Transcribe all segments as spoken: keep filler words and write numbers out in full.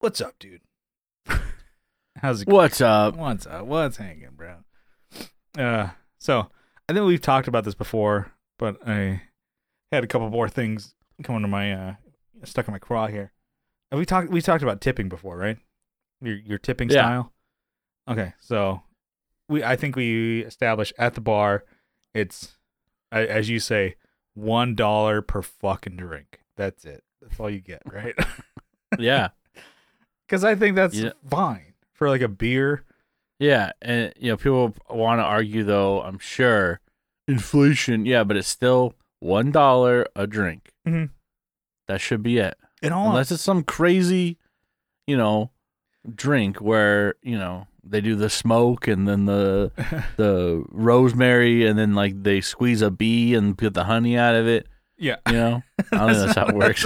What's up, dude? How's it What's going? up? What's up? What's hanging, bro? Uh, so I think we've talked about this before, but I had a couple more things coming to my uh stuck in my craw here. And we talked we talked about tipping before, right? Your your tipping Yeah. style. Okay, so we I think we established at the bar, it's a- as you say, one dollar per fucking drink. That's it. That's all you get, right? Yeah. Because I think that's Yeah. fine for like a beer. Yeah. And, you know, people want to argue, though, I'm sure, inflation. Yeah, but it's still one dollar a drink. Mhm. That should be it. And all Unless it's some crazy, you know, drink where, you know, they do the smoke and then the the rosemary and then, like, they squeeze a bee and get the honey out of it. yeah. You know? I don't think that's how it works.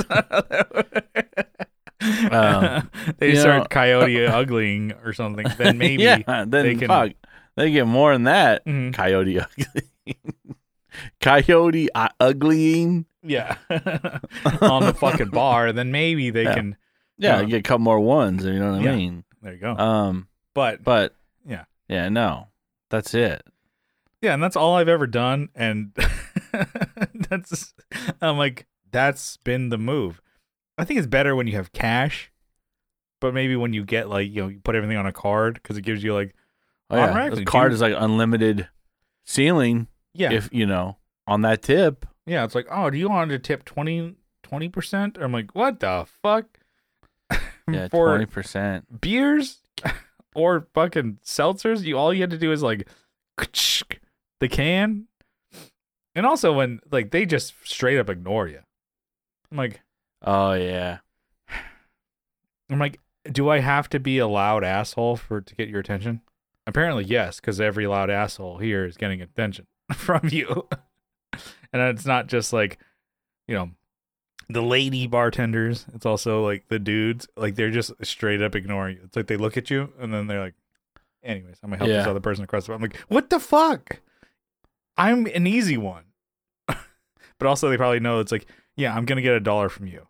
Um, they you start know- coyote uglying or something. Then maybe yeah, then they can- fuck, they get more than that. Mhm. Coyote ugly, coyote uh, uglying. yeah on the fucking bar. Then maybe they Yeah. can. Yeah, Yeah. you get a couple more ones. You know what Yeah. I mean? There you go. Um, but but Yeah. yeah, no, that's it. yeah, and that's all I've ever done. And that's I'm like that's been the move. I think it's better when you have cash, but maybe when you get like you know you put everything on a card because it gives you like Oh, yeah. Automatically, The card dude. is like unlimited ceiling. yeah If you know on that tip. yeah it's like, oh, do you want to tip twenty percent? I'm like, what the fuck? Yeah, For twenty percent. beers or fucking seltzers, you all you had to do is like the can. And also when like they just straight up ignore you. I'm like Oh yeah. I'm like, do I have to be a loud asshole for to get your attention? Apparently yes, because every loud asshole here is getting attention from you. And it's not just like, you know, the lady bartenders. It's also like the dudes. Like they're just straight up ignoring you. It's like they look at you and then they're like, anyways, I'm gonna help this Yeah. other person across the bar. I'm like, what the fuck? I'm an easy one. But also they probably know it's like, yeah, I'm gonna get a dollar from you.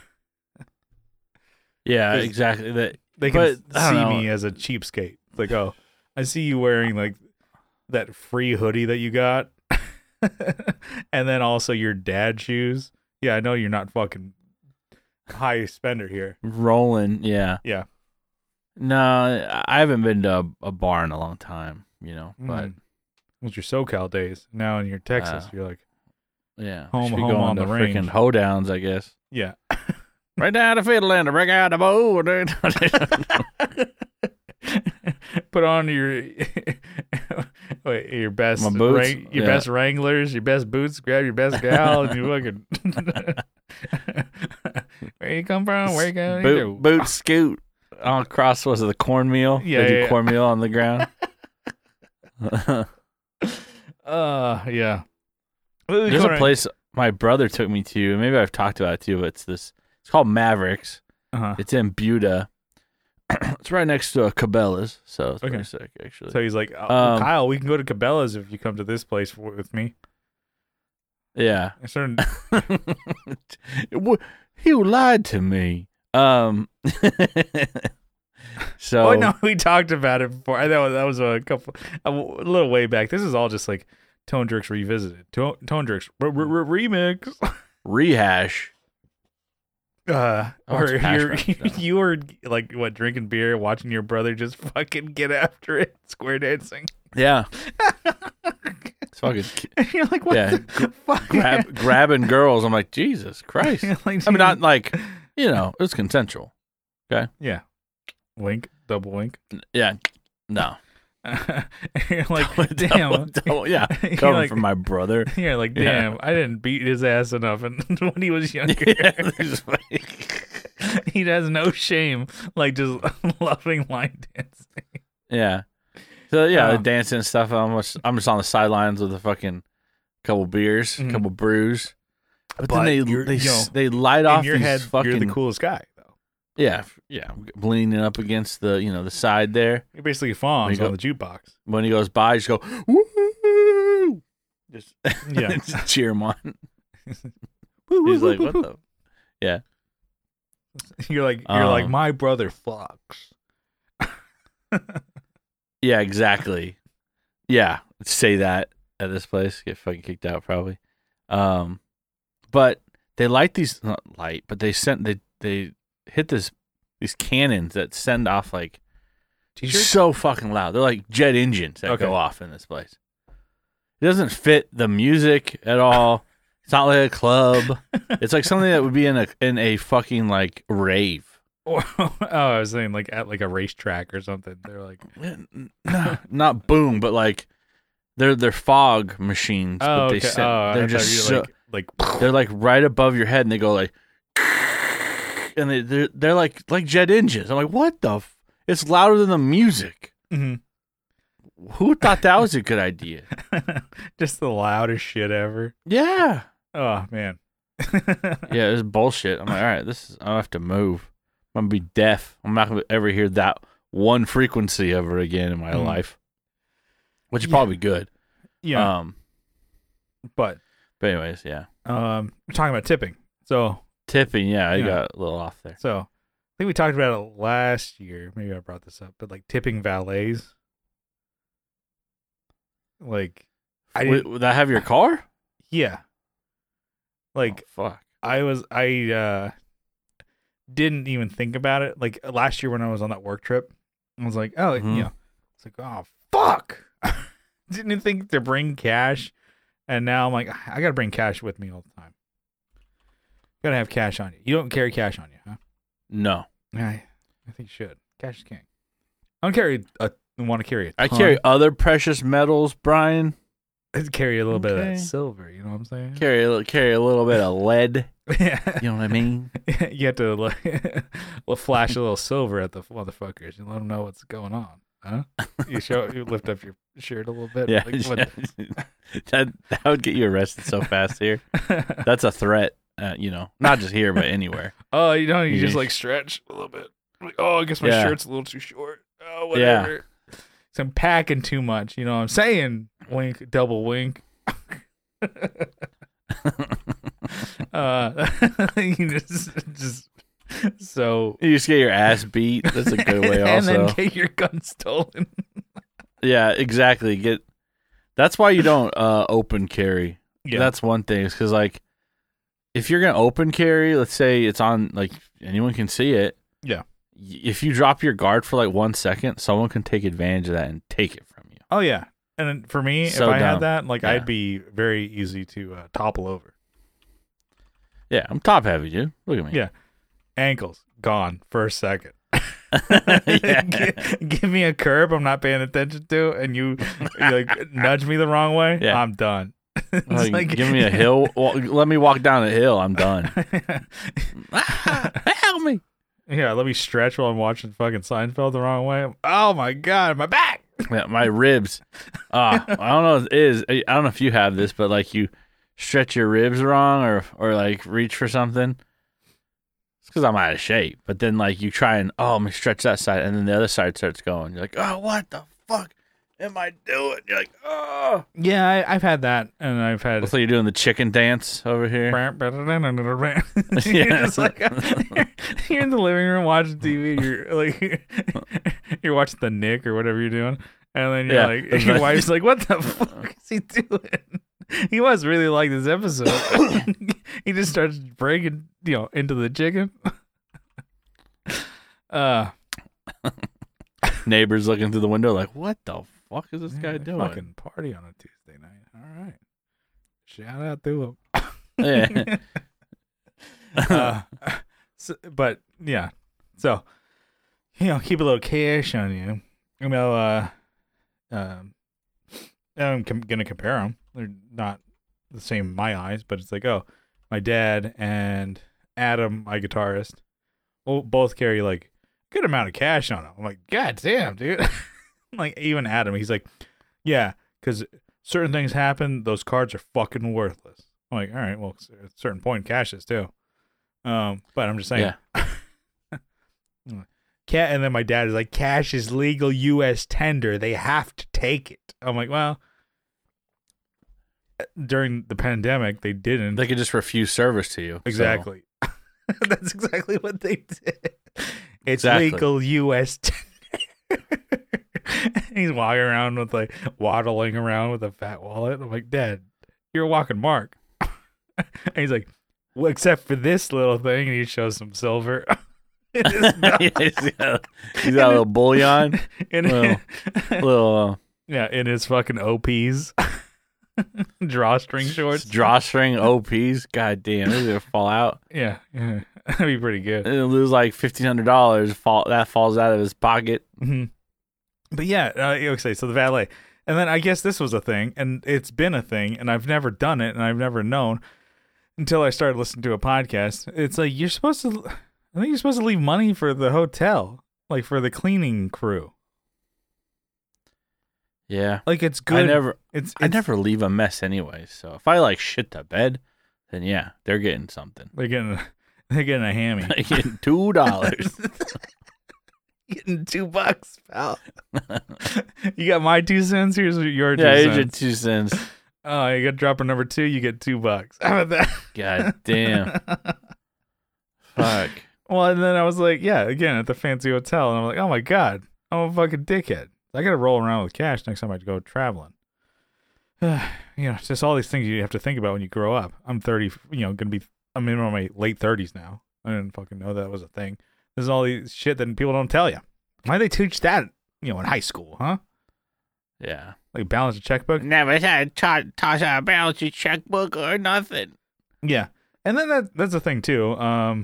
Yeah, 'Cause exactly. That They can But, I see don't know. me as a cheapskate. It's like, oh, I see you wearing like that free hoodie that you got. And then also your dad shoes. Yeah, I know you're not fucking high spender here. rolling. Yeah. Yeah. No, I haven't been to a, a bar in a long time. You know, but Mm. It was your SoCal days. Now in your Texas, Uh, you're like, yeah, Home- should be home going on to the range. freaking hoedowns, I guess. yeah. Right down the fiddle and to break out the bow. Put on your wait, your best My boots? Wrang- your Yeah. best Wranglers, your best boots, grab your best gal, and you fucking where you come from? Where you going? Boot, boot scoot all across, was it the cornmeal? Yeah, They do yeah, yeah. cornmeal on the ground. Uh, yeah. There's a place my brother took me to. Maybe I've talked about it too, but it's this. It's called Mavericks. Uh-huh. It's in Buda. It's right next to a Cabela's, so it's Okay. pretty sick, actually. So he's like, oh, Um, Kyle, we can go to Cabela's if you come to this place for, with me. yeah. I started, Wha- he lied to me. Um. so oh no, we talked about it before. I know that was a couple, a, a little way back. This is all just like Tone Jerks revisited. Tone, Tone Jerks r- r- r- remix. rehash. Uh, Oh, or it's hash you're, browns, no. you were like what drinking beer, watching your brother just fucking get after it, square dancing. Yeah. It's fucking And you're like, what Yeah, the fuck? grab, grabbing girls. I'm like, Jesus Christ. You're like, I mean, not like, you know, it was consensual. yeah, wink, double wink. Yeah. No. You're like, Double- damn. double- yeah. You're Coming like, from my brother. you're like, Yeah. damn, I didn't beat his ass enough and when he was younger. Yeah, it's like- He has no shame, like just loving line dancing. yeah. So yeah, Oh. the dancing and stuff. I'm just, I'm just on the sidelines with a fucking couple beers, Mhm. couple brews. But, But then they you're- they, you know, they light off In your these head, fucking you're the coolest guy, though. yeah yeah leaning up against the you know the side there. You're basically Fonz There you on the jukebox. When he goes by, just go woo, just Yeah. just cheer him on. Woo, woo, He's woo, like, woo, what woo. the? Yeah. You're like you're like Um, my brother fucks. Yeah, exactly. Yeah, say that at this place, get fucking kicked out probably. Um, but they light these not light, but they sent they they hit this these cannons that send off like T-shirts? so fucking loud. They're like jet engines that Okay. go off in this place. It doesn't fit the music at all. It's not like a club. It's like something that would be in a in a fucking like rave. oh, I was saying like at like a racetrack or something. They're like, No, not boom, but like they're they're fog machines. oh, but they okay. send, oh, they're I just thought you so, were like like they're like right above your head, and they go like, and they they're, they're like like jet engines. I'm like, what the? F-? It's louder than the music. Mhm. Who thought that was a good idea? just the loudest shit ever. Yeah, Oh man. yeah, it's bullshit. I'm like, all right, this is. I have to move. I'm gonna be deaf. I'm not gonna ever hear that one frequency ever again in my Mm. life, which is Yeah. probably good. Yeah, Um, but but anyways, yeah, um, we're talking about tipping. So tipping. Yeah, I Yeah. got a little off there. so I think we talked about it last year. Maybe I brought this up, but like tipping valets. Like, I Would, didn't, would that have your car? yeah. Like Oh, fuck. I was I uh didn't even think about it. Like last year when I was on that work trip, I was like, oh, Mhm. you know, it's like, oh fuck. Didn't even think to bring cash, and now I'm like, I gotta bring cash with me all the time. Gotta have cash on you. You don't carry cash on you, huh? No, I, I think you should. Cash is king. I don't carry a. Want to carry a I ton. carry other precious metals, Brian. I carry a little bit of Okay. that silver. You know what I'm saying? Carry a, li- carry a little bit of lead. Yeah. You know what I mean? You have to like, well, flash a little silver at the motherfuckers and let them know what's going on, huh? You show, you lift up your shirt a little bit. Yeah, like, what- that that would get you arrested so fast here. That's a threat. Uh, you know, not just here but anywhere. oh, you know, you just Yeah. like stretch a little bit. Like, oh, I guess my Yeah. shirt's a little too short. Oh, whatever. So I'm packing too much. You know what I'm saying? Wink, double wink. uh, you just, just so. You just get your ass beat. That's a good way. and Also, then get your gun stolen. yeah, exactly. Get. That's why you don't uh, open carry. Yeah. That's one thing. Is because like, if you're gonna open carry, let's say it's on like anyone can see it. Yeah. y- If you drop your guard for like one second, someone can take advantage of that and take it from you. Oh yeah, and then for me, So if I had dumb. that, like Yeah. I'd be very easy to uh, topple over. Yeah, I'm top heavy, dude. Look at me. Yeah. Ankles gone for a second. Yeah. give, give me a curb I'm not paying attention to, and you, you like nudge me the wrong way. Yeah. I'm done. It's Like, like- give me a hill. Well, let me walk down a hill. I'm done. Ah, help me. Yeah, let me stretch while I'm watching fucking Seinfeld the wrong way. Oh my god, my back. Yeah, my ribs. Ah, I don't know what it is. I don't know if you have this, but like you stretch your ribs wrong or or like reach for something. It's because I'm out of shape. But then like you try and oh, I'm gonna stretch that side, and then the other side starts going. You're like, oh, what the fuck am I doing? You're like, oh. Yeah, I, I've had that, and I've had. Looks like you're doing the chicken dance over here. you're Yeah. just like you're in the living room watching T V. You're like you're watching the Nick or whatever you're doing, and then you're Yeah. like your wife's like, "What the fuck is he doing?" He must really like this episode. He just starts breaking, you know, into the chicken. Uh, Neighbors looking through the window like, what the fuck is this guy yeah, doing? Fucking party on a Tuesday night. All right, shout out to him. Yeah. uh, so, but yeah, so you know, keep a little cash on you. You know, uh, um, I'm com- gonna compare them. They're not the same in my eyes, but it's like, oh, my dad and Adam, my guitarist, well, both carry like a good amount of cash on them. I'm like, God damn, dude. Like even Adam, he's like, yeah, because certain things happen. Those cards are fucking worthless. I'm like, all right, well, at a certain point, cash is too. Um, but I'm just saying. Yeah. Cat, and then my dad is like, cash is legal U S tender. They have to take it. I'm like, well, during the pandemic, they didn't. They could just refuse service to you. so- Exactly. That's exactly what they did. It's Exactly. legal U S He's walking around with like waddling around with a fat wallet. I'm like, Dad, you're a walking mark. And he's like, well, except for this little thing, and he shows some silver. in his belt. he's got, he's got a little bullion, in, little, little uh, yeah, in his fucking O Ps, drawstring shorts. drawstring O Ps. God damn, they're gonna fall out. Yeah, yeah, that'd be pretty good. And he'll lose like fifteen hundred dollars. Fall that falls out of his pocket. Mm-hmm. But yeah, uh, okay, so the valet. And then I guess this was a thing, and it's been a thing, and I've never done it, and I've never known until I started listening to a podcast. It's like you're supposed to, I think you're supposed to leave money for the hotel, like for the cleaning crew. Yeah, Like it's good. I never, it's, I it's never leave a mess anyway. So if I like shit to bed, then yeah, they're getting something. They're getting, they're getting a hammy. They're getting two dollars. Getting two bucks, pal. You got my two cents. Here's your two Yeah, here's cents. your two cents. Oh, you got dropper number two. You get two bucks. How about that? God damn. Fuck. Well, and then I was like, yeah, again at the fancy hotel, and I'm like, oh my god, I'm a fucking dickhead. I gotta roll around with cash next time I go traveling. You know, it's just all these things you have to think about when you grow up. I'm thirty, you know, gonna be. I'm in my late thirties now. I didn't fucking know that was a thing. There's all these shit that people don't tell you. Why do they teach that, you know, in high school, huh? Yeah. Like balance a checkbook. Never had ta- toss out a balance your checkbook or nothing. Yeah, and then that that's the thing too. Um,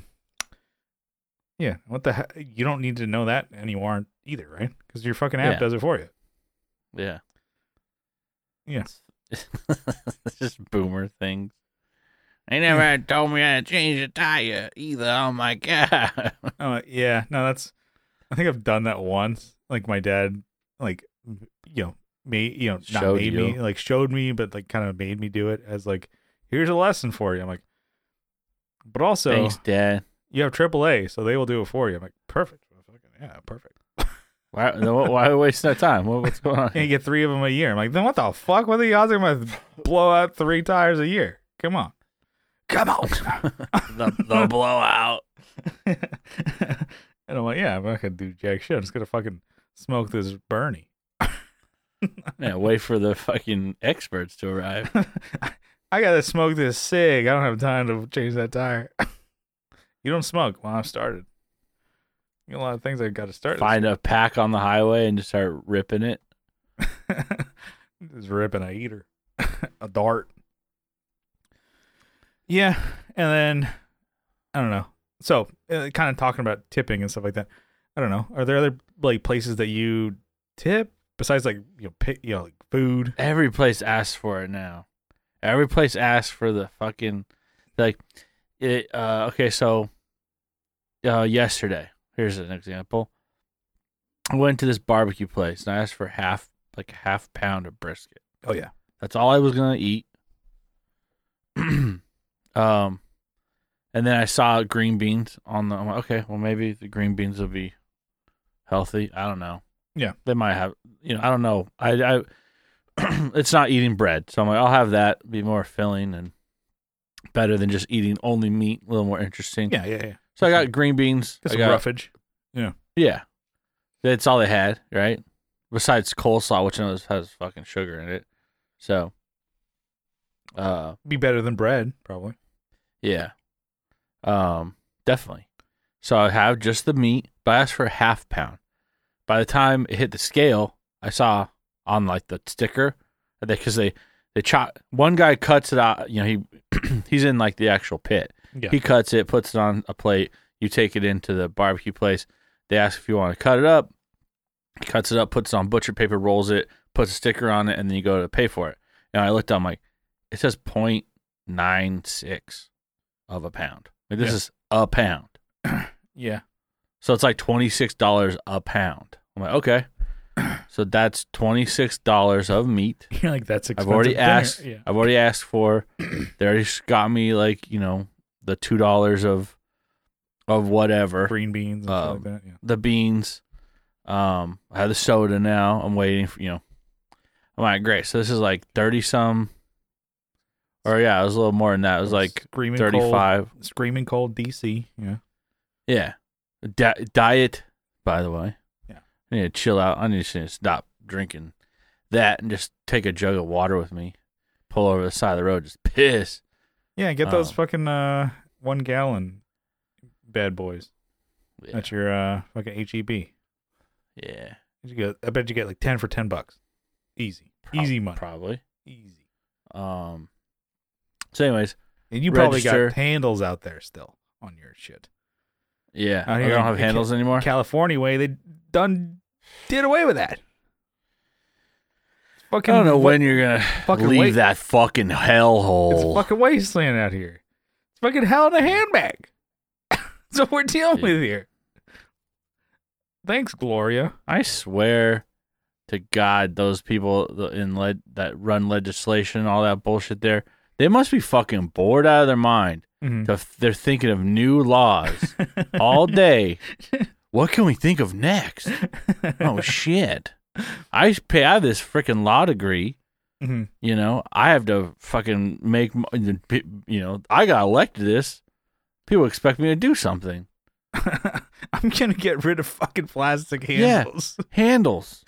yeah, what the heck? You don't need to know that anymore either, right? Because your fucking app Yeah. does it for you. Yeah. Yeah. It's just boomer things. They never had told me how to change a tire either. Oh my god. Oh yeah, no, that's. I think I've done that once. Like my dad, like you know, made you know not Showed made you. me like showed me, but like kind of made me do it as like here's a lesson for you. I'm like, but also Thanks, Dad. you have triple A, so they will do it for you. I'm like, perfect. Yeah, perfect. Why, why waste that time? What, what's going on? And you get three of them a year. I'm like, then what the fuck? What are the odds I'm gonna blow out three tires a year? Come on, come on. the, the blowout. And I'm like, yeah, I'm not gonna do jack shit. I'm just gonna fucking smoke this Bernie. Yeah, wait for the fucking experts to arrive. I gotta smoke this cig. I don't have time to change that tire. You don't smoke? Well, I've started. You got a lot of things I got to start. Find a pack on the highway and just start ripping it. Just ripping a eater, a dart. Yeah, and then I don't know. So, uh, kind of talking about tipping and stuff like that. I don't know. Are there other like places that you tip besides like you know, pay, you know, like food? Every place asks for it now. Every place asks for the fucking like it. Uh, okay, so uh, yesterday, here's an example. I went to this barbecue place and I asked for half, like a half pound of brisket. Oh yeah. That's all I was gonna eat. um, and then I saw green beans on the. I'm like, okay, well maybe the green beans will be healthy. I don't know. Yeah, they might have. You know, I don't know. I, I it's not eating bread, so I'm like, I'll have that. Be more filling and better than just eating only meat. A little more interesting. Yeah, yeah, yeah. So I got green beans. Got I some got roughage. Yeah. yeah. That's all they had, right? Besides coleslaw, which I know has fucking sugar in it. So, uh, Be better than bread, probably. yeah, um, definitely. So I have just the meat, but I asked for a half pound. By the time it hit the scale, I saw on like the sticker because they they chop. One guy cuts it out. You know, he he's in like the actual pit. Yeah. He cuts it, puts it on a plate. You take it into the barbecue place. They ask if you want to cut it up. He cuts it up, puts it on butcher paper, rolls it, puts a sticker on it, and then you go to pay for it. And I looked, I'm like, it says zero point nine six of a pound. Like, this Yeah. is a pound. Yeah. So it's like twenty-six dollars a pound. I'm like, okay. So that's twenty-six dollars of meat. You're like, that's expensive. I've already dinner. asked. Yeah. I've already asked for. They already got me like, you know, the two dollars of of whatever. Green beans and stuff Um, like that. Yeah. The beans. Um, I have the soda now. I'm waiting for, you know. I'm like, great. So this is like thirty some Or yeah, it was a little more than that. It was like Screaming thirty-five. Cold, Screaming Cold D C. Yeah. Yeah. Di- diet, by the way. Yeah. I need to chill out. I need to stop drinking that and just take a jug of water with me. Pull over the side of the road, just piss. Yeah, get those Oh. fucking uh, one gallon bad boys. Yeah. That's your uh, fucking H E B. yeah. You get, I bet you get like ten for ten bucks. Easy. Prob- Easy money. Probably. Easy. Um. So, anyways, And you probably Register. got handles out there still on your shit. yeah. Out I here don't in have Ca- handles anymore. California way, they done did away with that. It's fucking, I don't know wa- when you're gonna fucking leave wait- that fucking It's a hellhole. fucking wasteland out here. It's fucking hell in a handbag. That's what we're dealing with here. Thanks, Gloria. I swear to God, those people th- in led that run legislation, all that bullshit there, they must be fucking bored out of their mind. Mhm. To f- They're thinking of new laws all day. What can we think of next? Oh shit! I pay. I have this freaking law degree. Mhm. You know, I have to fucking make. m- You know, I got elected to this. People expect me to do something. I'm gonna get rid of fucking plastic Yeah. handles. Handles.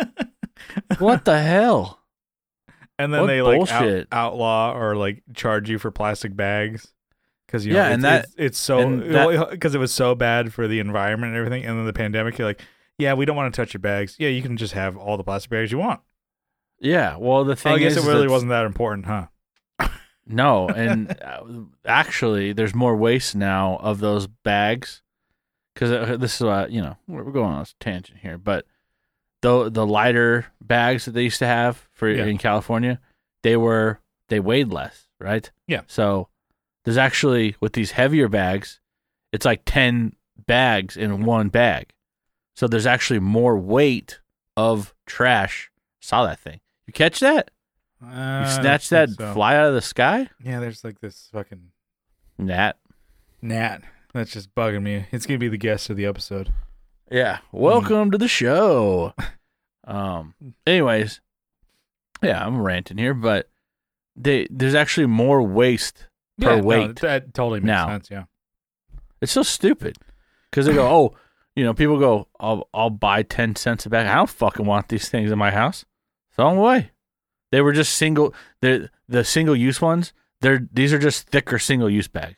What the hell? And then What they like out- bullshit. outlaw or like charge you for plastic bags because you know Yeah, it's, and that- it's, it's so and that- because it was so bad for the environment and everything. And then the pandemic, you're like, yeah, we don't want to touch your bags. Yeah, you can just have all the plastic bags you want. Yeah. Well, the thing I guess is, it really that's- wasn't that important, huh? No, and uh, actually, there's more waste now of those bags because this is what you know. We're we're going on a tangent here, but the the lighter bags that they used to have for Yeah. in California, they were they weighed less, right? Yeah. So there's actually with these heavier bags, it's like ten bags in one bag. So there's actually more weight of trash. Saw that thing? You catch that? Uh, You snatch that so. fly out of the sky? Yeah, there's like this fucking Gnat. gnat that's just bugging me. It's gonna be the guest of the episode. Yeah. Welcome to the show. Um. Anyways, yeah, I'm ranting here, but they there's actually more waste per Yeah, no, weight. that totally makes now. sense. Yeah. It's so stupid because they go, oh, you know, people go, I'll I'll buy ten cents a bag. I don't fucking want these things in my house. Throw them away. They were just single. The the single use ones. They're these are just thicker single use bags.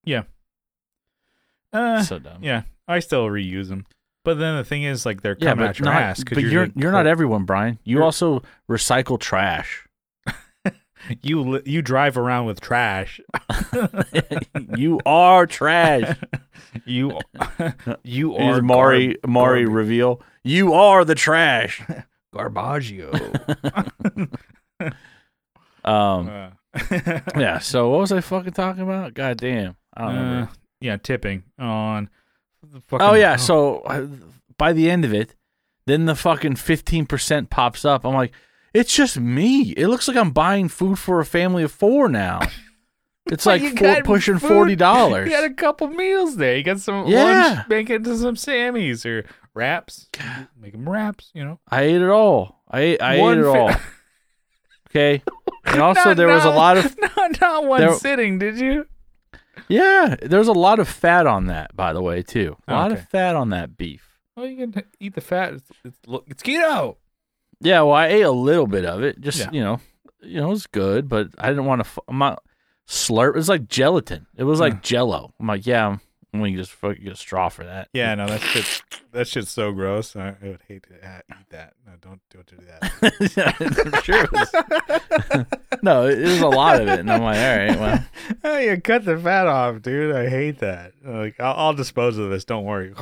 Uh, so dumb. yeah, I still reuse them. But then the thing is, like, they're Yeah, coming but at your not, ass. 'cause but you're like, you're not everyone, Brian. You You're- also recycle trash. You li- you drive around with trash. You are trash. You you Is are Maury gar- Maury garb- reveal? You are the trash. Garbaggio. Um. Uh, Yeah. So what was I fucking talking about? God damn. I don't uh, remember. yeah, tipping on. The fucking, Oh yeah. So uh, by the end of it, then the fucking fifteen percent pops up. I'm like, it's just me. It looks like I'm buying food for a family of four now. It's But like you four, got pushing food. forty dollars. You got a couple meals there. You got some Yeah. lunch. Make it into some Sammys or wraps. Make them wraps. You know. I ate it all. I ate, I One ate it fi- all. Okay. And also Not- there was a not- lot of not not one there- sitting. Did you? yeah, there's a lot of fat on that, by the way, too. A lot Okay. of fat on that beef. Well, you can eat the fat. It's it's, look, it's keto. Yeah, well, I ate a little bit of it. Just Yeah. you know, you know, it was good, but I didn't want to. F- I'm not slurp. It was like gelatin. It was like Huh. Jello. I'm like, yeah, I'm, I'm gonna just fucking get a straw for that. Yeah, no, that shit. That shit's so gross. I, I would hate to ha- eat that. No, don't don't do that. I'm sure. It was, no, it was a lot of it, and I'm like, all right, well, Oh, you cut the fat off, dude. I hate that. Like, I'll, I'll dispose of this. Don't worry.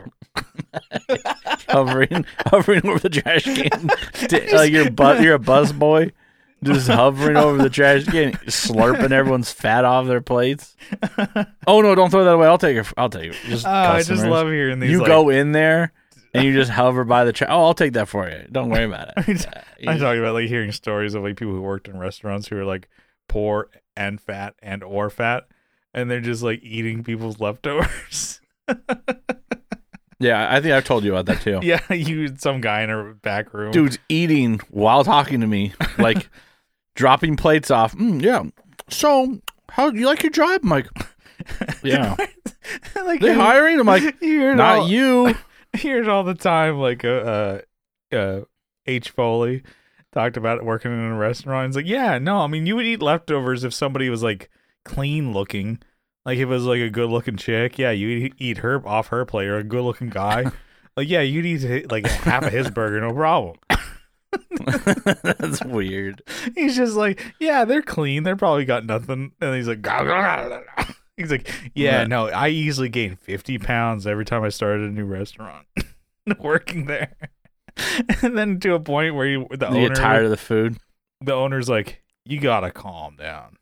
hovering, hovering over the trash can, T- like you're bu- you're a bus boy, just hovering over the trash can, slurping everyone's fat off their plates. Oh no, don't throw that away. I'll take it. I'll take it. Just Oh, I just customers. love hearing these. You like, go in there and you just hover by the trash. Oh, I'll take that for you. Don't worry about it. Yeah, I'm you- talking about like hearing stories of like people who worked in restaurants who are like poor and fat and or fat, and they're just like eating people's leftovers. yeah, I think I've told you about that too. Yeah, you some guy in a back room. Dude's eating while talking to me, like dropping plates off. Mm, yeah, So, how do you like your job? I'm like, yeah. Like They hiring? I'm like, you hear it not all, you. you hear it all the time. Like uh, uh, uh, H. Foley talked about it working in a restaurant. It's like, yeah, no, I mean, you would eat leftovers if somebody was like clean looking. Like if it was like a good looking chick, yeah, you eat her off her plate, or a good looking guy. Like, yeah, you'd eat like half of his burger, no problem. That's weird. He's just like, yeah, they're clean. They're probably got nothing. And he's like, "Gah, gah, gah, gah." He's like, yeah, Yeah. no, I easily gained fifty pounds every time I started a new restaurant working there. And then to a point where you, the You owner, get tired of the food. the owner's like, you gotta calm down.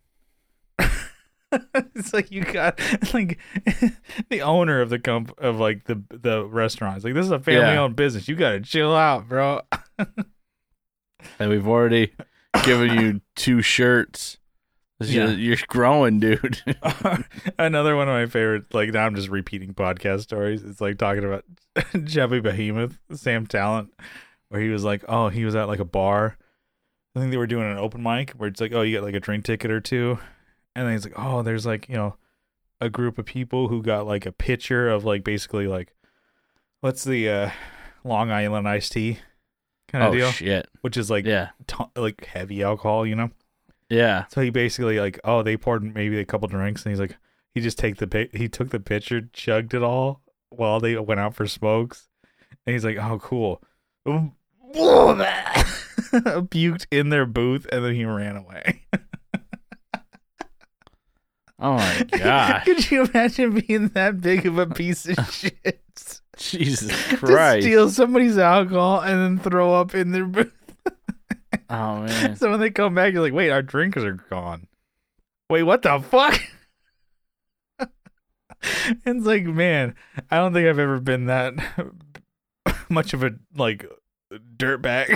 It's like you got like the owner of the comp of like the the restaurant. It's like, this is a family owned business. You gotta chill out, bro. And we've already given you two shirts. Yeah. You're, you're growing, dude. Another one of my favorite, like, now I'm just repeating podcast stories. It's like talking about Chubby Behemoth, Sam Talent, where he was like, oh, he was at like a bar. I think they were doing an open mic where it's like, oh, you get like a drink ticket or two. And then he's like, oh, there's like, you know, a group of people who got like a pitcher of like basically like, what's the uh, Long Island iced tea kind of Oh, deal? shit. Which is like, Yeah. t- like heavy alcohol, you know? Yeah. So he basically like, oh, they poured maybe a couple drinks, and he's like, he just take the pi- he took the pitcher, chugged it all while they went out for smokes, and he's like, oh, cool, puked in their booth, and then he ran away. Oh, my God. Could you imagine being that big of a piece of shit? Jesus To Christ. steal somebody's alcohol and then throw up in their booth. Oh, man. So when they come back, you're like, wait, our drinkers are gone. Wait, what the fuck? It's like, man, I don't think I've ever been that much of a, like, dirtbag.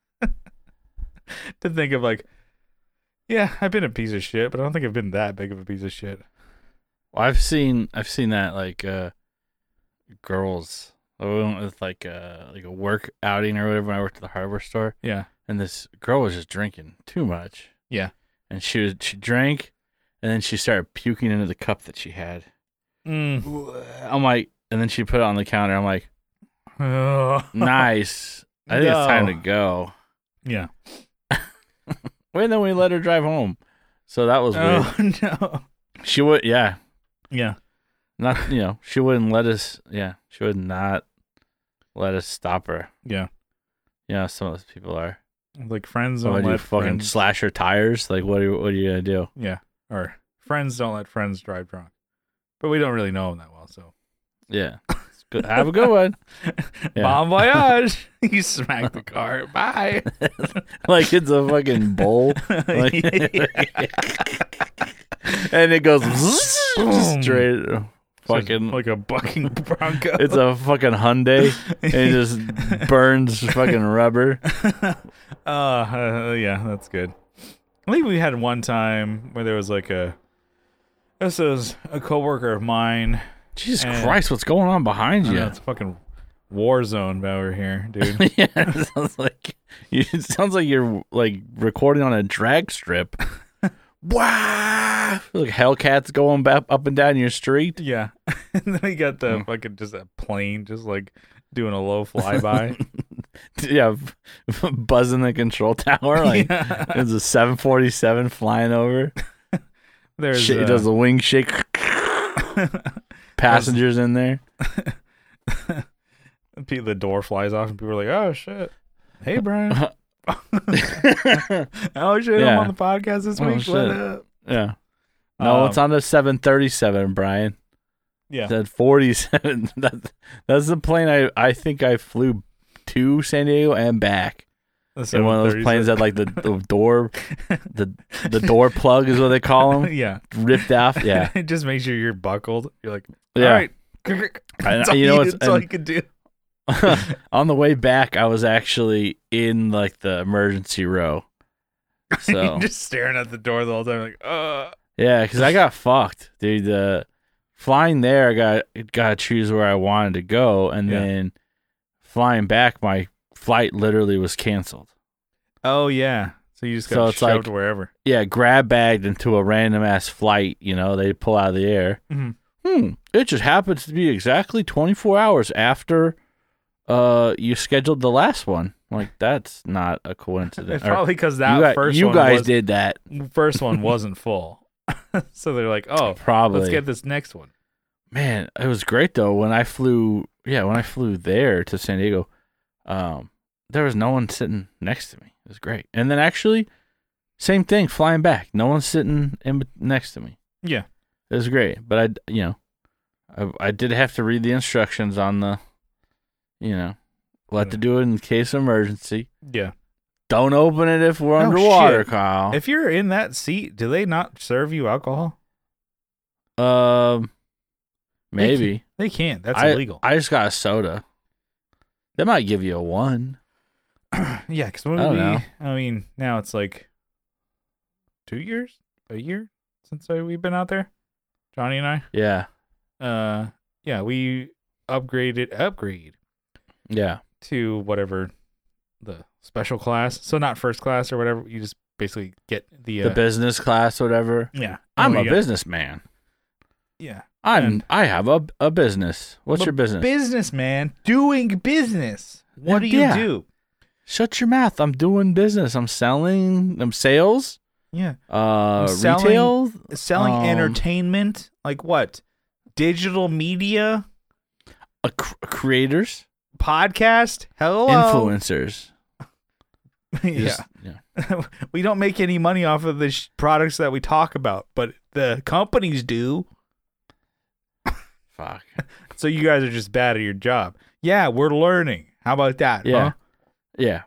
To think of, like, yeah, I've been a piece of shit, but I don't think I've been that big of a piece of shit. Well, I've seen I've seen that like uh, girls. I went with like a like a work outing or whatever when I worked at the hardware store, Yeah. and this girl was just drinking too much. Yeah. And she was she drank, and then she started puking into the cup that she had. Mm. I'm like, and then she put it on the counter. I'm like, Oh. nice. I think it's time to No. go. Yeah. Wait, then we let her drive home. So that was weird. Oh, no. She would, yeah, Yeah. not you know, she wouldn't let us. Yeah, she would not let us stop her. Yeah. Yeah, some of those people are. Like, friends So don't what do you let fucking friends... slash her tires? Like, what are you, what are you gonna do? Yeah. Or friends don't let friends drive drunk. But we don't really know them that well, so. Yeah, It's good. Have a good one. Yeah. Bon voyage. You smack the car. Bye. Like it's a fucking bowl, like, and it goes Boom. straight. Fucking, like a bucking bronco. it's a fucking Hyundai, and it just burns fucking rubber. uh, uh, yeah, that's good. I think we had one time where there was like a. This was a coworker of mine. Jesus And- Christ, what's going on behind I you? know, it's a fucking war zone over here, dude. Yeah, it sounds like you, it sounds like you're like recording on a drag strip. Wow, like Hellcats going back up and down your street. Yeah. And then we got the Hmm. fucking just a plane just like doing a low flyby. Yeah, buzzing the control tower like Yeah. there's a seven forty-seven flying over. There's Shit, uh, it does a wing shake. Passengers in there. Pe- the door flies off and people are like, oh shit. Hey Brian. Oh shit, I'm Yeah. on the podcast this Oh, week. shit. What up? Yeah. No, Um, it's on the seven thirty-seven, Brian. Yeah. That forty-seven. That, that's the plane I, I think I flew to San Diego and back. The In one of those planes that like the, the door, the the door plug is what they call them, Yeah. ripped off. Yeah, It just makes sure you're buckled. You're like, all yeah. right. I- That's all you know you, what's- that's all and- you can do. On the way back, I was actually in like the emergency row. So You're just staring at the door the whole time, like, uh. yeah, because I got fucked, dude. The flying there, I got got to choose where I wanted to go, and Yeah. then flying back, my flight literally was canceled. Oh yeah. So you just So got it's shoved like- wherever. Yeah, grab bagged into a random ass flight. You know, they pull out of the air. Mhm. Hmm. It just happens to be exactly twenty-four hours after uh you scheduled the last one. Like, that's not a coincidence. It's Or probably because that you got- first you one guys was, did that. first one wasn't full. So they're like, oh, Probably. let's get this next one. Man, it was great though when I flew. Yeah, when I flew there to San Diego, um, there was no one sitting next to me. It was great. And then actually, same thing flying back. No one sitting in next to me. Yeah. It was great. But I, you know, I, I did have to read the instructions on the, you know, what to do in case of emergency. Yeah. Don't open it if we're Oh, underwater, shit. Kyle. If you're in that seat, do they not serve you alcohol? um, maybe. They can't. That's I, illegal. I just got a soda. They might give you a one. Yeah, because when I don't we, know. I mean, now it's like two years, a year since I, we've been out there, Johnny and I. Yeah. Uh, yeah, we upgraded, upgrade Yeah. to whatever the special class. So not first class or whatever. You just basically get the uh, The business class, whatever. yeah. I'm Oh, a you got- businessman. Yeah, I'm. And- I have a a business. What's But your business? businessman doing business. What do you Yeah. do? Shut your mouth. I'm doing business. I'm selling. I'm sales. Yeah, Uh, I'm selling- retail. selling Um, entertainment. Like what? Digital media, Uh, cr- creators. podcast. Hello, Influencers. yeah. Just- yeah. We don't make any money off of the sh- products that we talk about, but the companies do. Fuck. So you guys are just bad at your job. Yeah, we're learning. How about that? Yeah. huh? Yeah.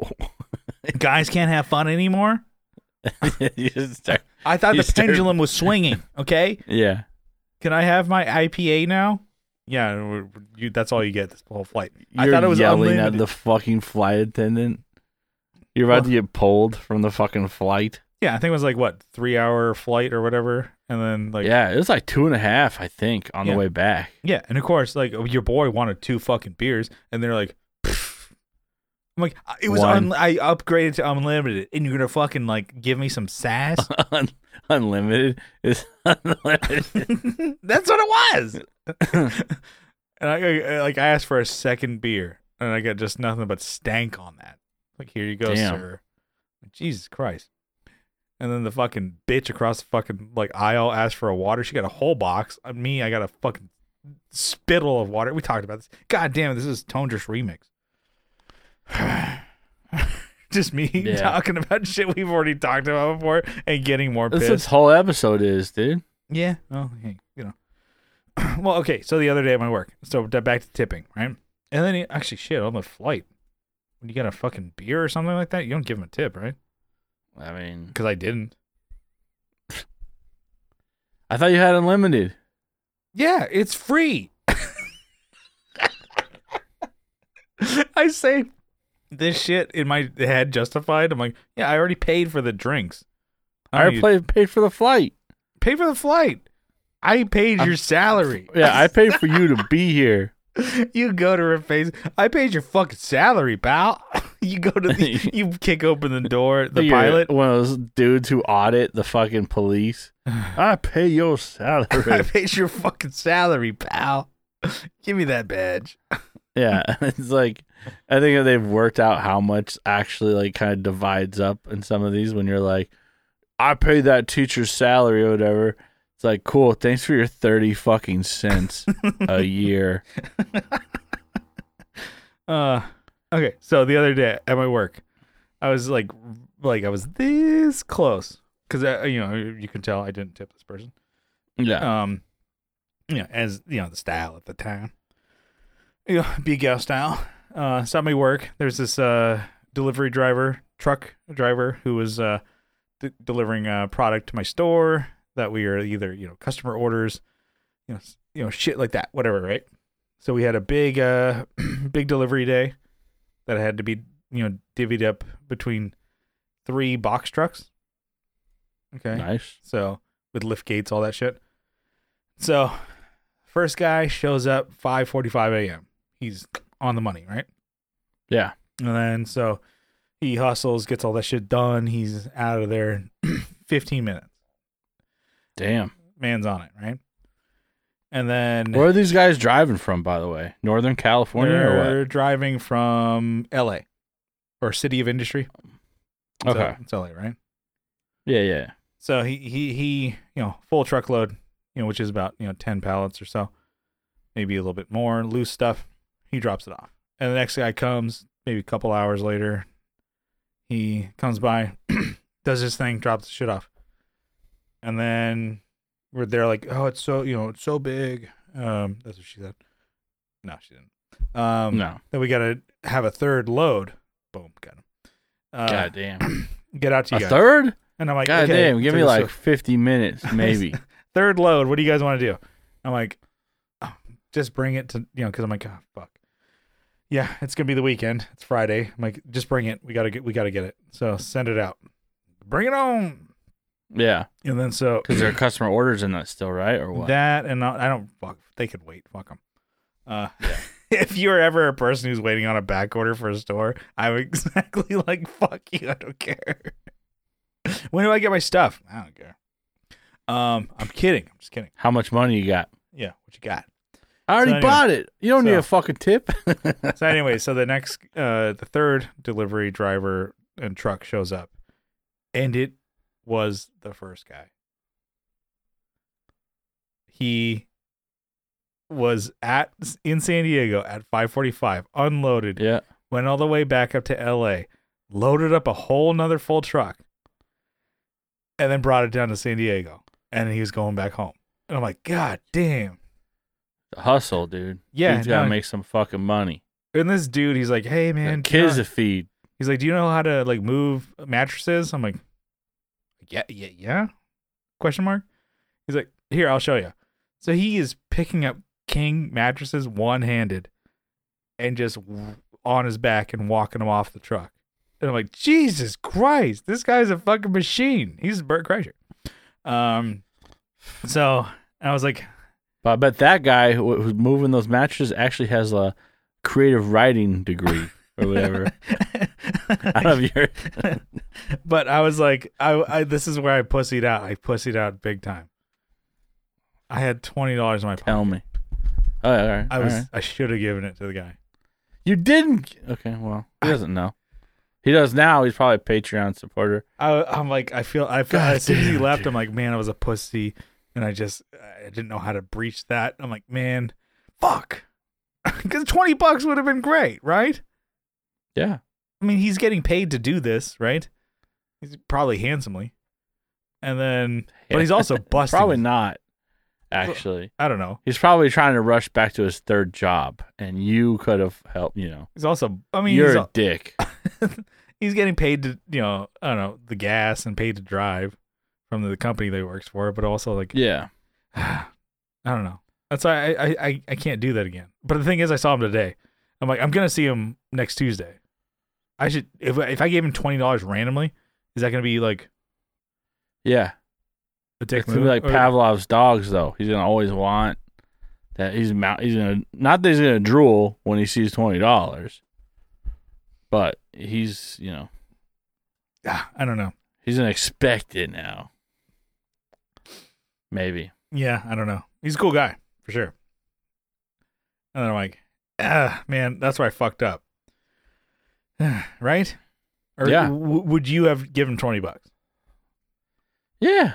Guys can't have fun anymore. You just start- I thought You the start- pendulum was swinging. Okay, yeah. can I have my I P A now? Yeah, we're- you, that's all you get this whole flight. I You're thought it was yelling unlimited. at the fucking flight attendant. You're about Well- to get pulled from the fucking flight. Yeah, I think it was like what three hour flight or whatever, and then like Yeah, it was like two and a half, I think, on Yeah. the way back. yeah, and of course like your boy wanted two fucking beers, and they're like, pfft. I'm like, it was One. un- I upgraded to unlimited, and you're gonna fucking like give me some sass? Un- unlimited is unlimited. That's what it was. And I, I like I asked for a second beer, and I got just nothing but stank on that. Like, here you go, Damn. sir. Jesus Christ. And then the fucking bitch across the fucking like aisle asked for a water. She got a whole box. Uh, Me, I got a fucking spittle of water. We talked about this. God damn it, this is Tondress remix. Just me Yeah. talking about shit we've already talked about before and getting more That's pissed. what this whole episode is, dude. Yeah. Oh, hey, you know. Well, okay. So the other day at my work, so d- back to tipping, right? And then he, actually, shit, on the flight, when you got a fucking beer or something like that, you don't give him a tip, right? I mean, Because I didn't. I thought you had unlimited. Yeah, it's free. I say this shit in my head justified. I'm like, yeah, I already paid for the drinks. I don't already need- paid, paid for the flight. pay for the flight. I paid your salary. Yeah, I paid for you to be here. You go to her face. I paid your fucking salary, pal. You go to the, you kick open the door. The You're pilot. one of those dudes who audit the fucking police. I pay your I salary. paid your fucking salary, pal. Give me that badge. Yeah, it's like I think they've worked out how much actually like kind of divides up in some of these when you're like, I paid that teacher's salary or whatever. It's like, cool, thanks for your thirty fucking cents a year. Uh, okay. So the other day at my work, I was like, like I was this close because you know you can tell I didn't tip this person. Yeah. Um, you know, as you know the style at the time, you know, big gal style. Uh, so at my work, there's this uh delivery driver, truck driver who was uh d- delivering a product to my store that we are either you know customer orders, you know, s- you know shit like that, whatever, right? So we had a big uh big delivery day that had to be you know divvied up between three box trucks. Okay. Nice. So with lift gates, all that shit. So first guy shows up five forty-five a.m. He's on the money, right? Yeah. And then so He hustles, gets all that shit done. He's out of there in fifteen minutes. Damn. Man's on it, right? And then Where are these guys driving from, by the way? Northern California or what? they're driving from L A or City of Industry. It's Okay. L- it's L A, right? Yeah, yeah. So he, he, he, you know, full truckload, you know, which is about, you know, ten pallets or so, maybe a little bit more loose stuff. He drops it off. And the next guy comes maybe a couple hours later. He comes by, does his thing, drops the shit off. And then we're there like, oh, it's so, you know, it's so big. Um, that's what she said. No, she didn't. Um, No. Then we got to have a third load. Boom, got him. Uh, God damn. Get out to you A guys. third? And I'm like, God okay, damn. Give so- me like so- fifty minutes, maybe. third load. What do you guys want to do? I'm like, oh, just bring it to, you know, because I'm like, oh, fuck. Yeah, it's gonna be the weekend. It's Friday. I'm like, just bring it. We gotta get. We gotta get it. So send it out. Bring it on. Yeah. And then so Because there are customer orders in that still, right? Or what? that and I I don't fuck. They could wait. Fuck them. Uh, if you're ever a person who's waiting on a back order for a store, I'm exactly like, fuck you. I don't care. When do I get my stuff? I don't care. Um, I'm kidding. I'm just kidding. How much money you got? Yeah, what you got? I already So anyway, bought it. You don't need so- a fucking tip. So anyway, so the next, uh, the third delivery driver and truck shows up, and it was the first guy. He was at in San Diego at five forty-five, unloaded, Yeah. went all the way back up to L A, loaded up a whole nother full truck, and then brought it down to San Diego, and he was going back home. And I'm like, God damn. The hustle, dude. Yeah, He's got to no. make some fucking money. And this dude, he's like, hey man, Got do you know- kids to feed. he's like, do you know how to like move mattresses? I'm like, yeah, yeah, yeah. Question mark. He's like, here, I'll show you. So he is picking up king mattresses one handed, and just w- on his back and walking them off the truck. And I'm like, Jesus Christ, this guy's a fucking machine. He's Bert Kreischer. Um, so I was like, But I bet that guy who- who's moving those mattresses actually has a creative writing degree or whatever. I don't know if you heard. But I was like, I, I this is where I pussied out. I pussied out big time. I had twenty dollars in my pocket. Tell me. Oh, yeah, all right. I was all right. I should have given it to the guy. You didn't. Okay, well, he doesn't know. He does now. He's probably a Patreon supporter. I, I'm like, I feel, I feel God as soon as he damn, left, dude. I'm like, man, I was a pussy, and I just, I didn't know how to breach that. I'm like, man, fuck, because twenty bucks would have been great, right? Yeah. I mean, he's getting paid to do this, right? He's probably handsomely, and then, but he's also busting. Probably not, actually. I don't know. He's probably trying to rush back to his third job, and you could have helped, you know. He's also, I mean, You're he's, a al- dick. he's getting paid to, you know, I don't know, the gas and paid to drive from the company that he works for, but also like, Yeah. I don't know. That's why I, I, I, I can't do that again. But the thing is, I saw him today. I'm like, I'm gonna see him next Tuesday. I should if if I gave him twenty dollars randomly, is that gonna be like Yeah. a dick It's gonna be move? like Or- Pavlov's dogs, though. He's gonna always want that. He's mount. He's gonna not that he's gonna drool when he sees twenty dollars, but he's you know Ah, I don't know. he's gonna expect it now. Maybe. Yeah, I don't know. He's a cool guy for sure. And then I'm like, ah, man, that's where I fucked up. Right? Or Yeah. w- would you have given twenty bucks? Yeah.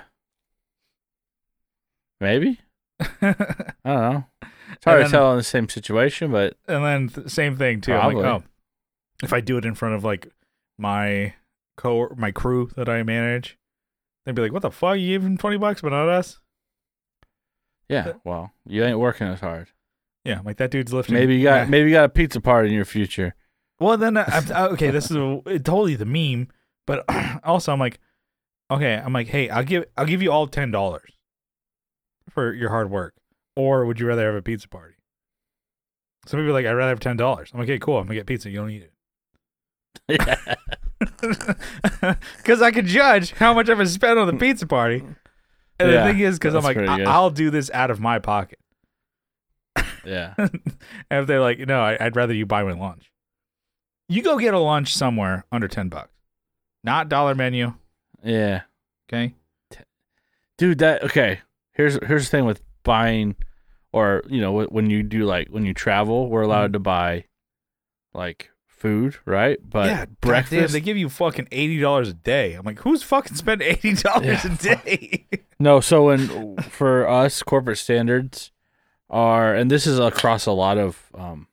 Maybe. and I don't know. It's hard And to then- tell in the same situation, but then th- same thing too. I'm like, Probably. oh, if I do it in front of like my co my crew that I manage, they'd be like, what the fuck? You gave him twenty bucks, but not us? yeah. Well, you ain't working as hard. Yeah, I'm like that dude's lifting. Maybe you got Yeah. maybe you got a pizza party in your future. Well, then I, I, okay, this is a, totally the meme, but also I'm like, okay, I'm like, hey, I'll give I'll give you all ten dollars for your hard work, or would you rather have a pizza party? Some people are like, I'd rather have ten dollars. I'm like, okay, cool. I'm gonna get pizza. You don't need Yeah. it because I could judge how much I'm gonna spend on the pizza party. And Yeah, the thing is, because I'm that's like, pretty I- good. I'll do this out of my pocket. Yeah. And if they're like, no, I- I'd rather you buy my lunch. You go get a lunch somewhere under ten bucks, not dollar menu. Yeah. Okay. Dude, that okay. Here's here's the thing with buying, or you know, when you do like when you travel, we're allowed mm. to buy, like food, right? But yeah, breakfast goddamn, they give you fucking eighty dollars a day. I'm like, who's fucking spending eighty dollars yeah. a day? No, so when for us, corporate standards are, and this is across a lot of um,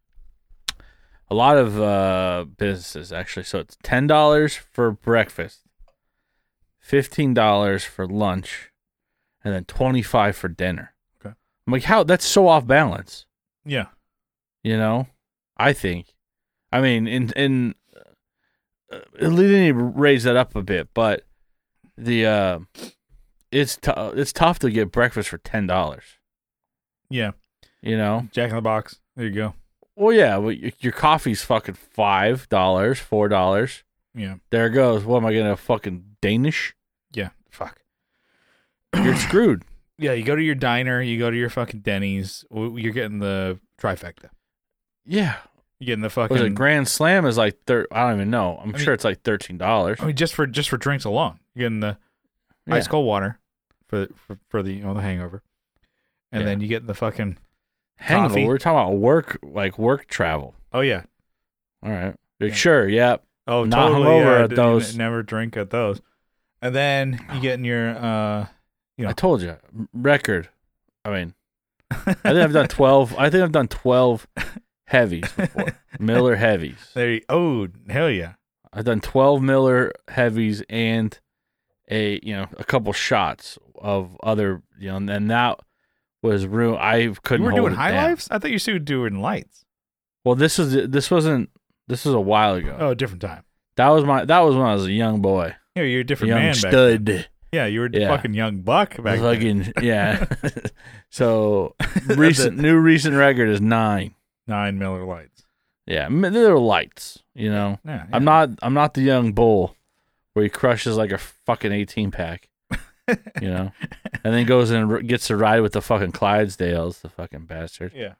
a lot of uh, businesses actually. So it's ten dollars for breakfast, fifteen dollars for lunch, and then twenty-five for dinner. Okay. I'm like, how? That's so off balance. Yeah. You know, I think. I mean, in in uh, they need to raise that up a bit, but the uh, it's t- it's tough to get breakfast for ten dollars. Yeah. You know, Jack in the Box. There you go. Well, yeah, well, your coffee's fucking five dollars, four dollars. Yeah. There it goes. What am I gonna fucking Danish? Yeah. Fuck. You're screwed. Yeah, you go to your diner, you go to your fucking Denny's. You're getting the trifecta. Yeah. You're getting the fucking. Was it Grand Slam is like thir- I don't even know. I'm I sure mean, it's like thirteen dollars. I mean, just for just for drinks alone, you're getting the yeah. ice cold water for for, for the you know the hangover, and yeah. then you get the fucking hangover. Coffee. We're talking about work, like work travel. Oh yeah. All right. Yeah. Sure. Yeah. Oh, not totally, hungover yeah, at those. Never drink at those, and then you get in your uh, you know. I told you record. I mean, I think I've done twelve. I think I've done twelve heavies before. Miller heavies. There you, oh, hell yeah. I've done twelve Miller heavies and a, you know, a couple shots of other, you know, and then that was room. I couldn't You were hold doing it high down. lives? I thought you were doing lights. Well, this was, this wasn't, this was a while ago. Oh, different time. That was my, that was when I was a young boy. Yeah, you're a A different young man stud. back then. Yeah, you were a Yeah. fucking young buck back fucking, then. yeah. So, recent, new recent record is nine. Nine Miller Lights. Yeah, they're lights, you know. Yeah, yeah. I'm not I'm not the young bull where he crushes like a fucking eighteen pack, you know, and then goes and gets to ride with the fucking Clydesdales, the fucking bastard. Yeah.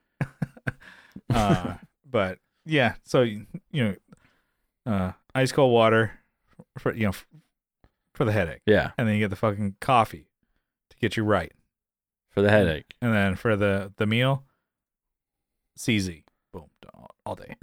uh, but yeah, so you know, uh, ice cold water for you know for the headache. Yeah, and then you get the fucking coffee to get you right for the headache, and then for the the meal, C Z. Boom, all day.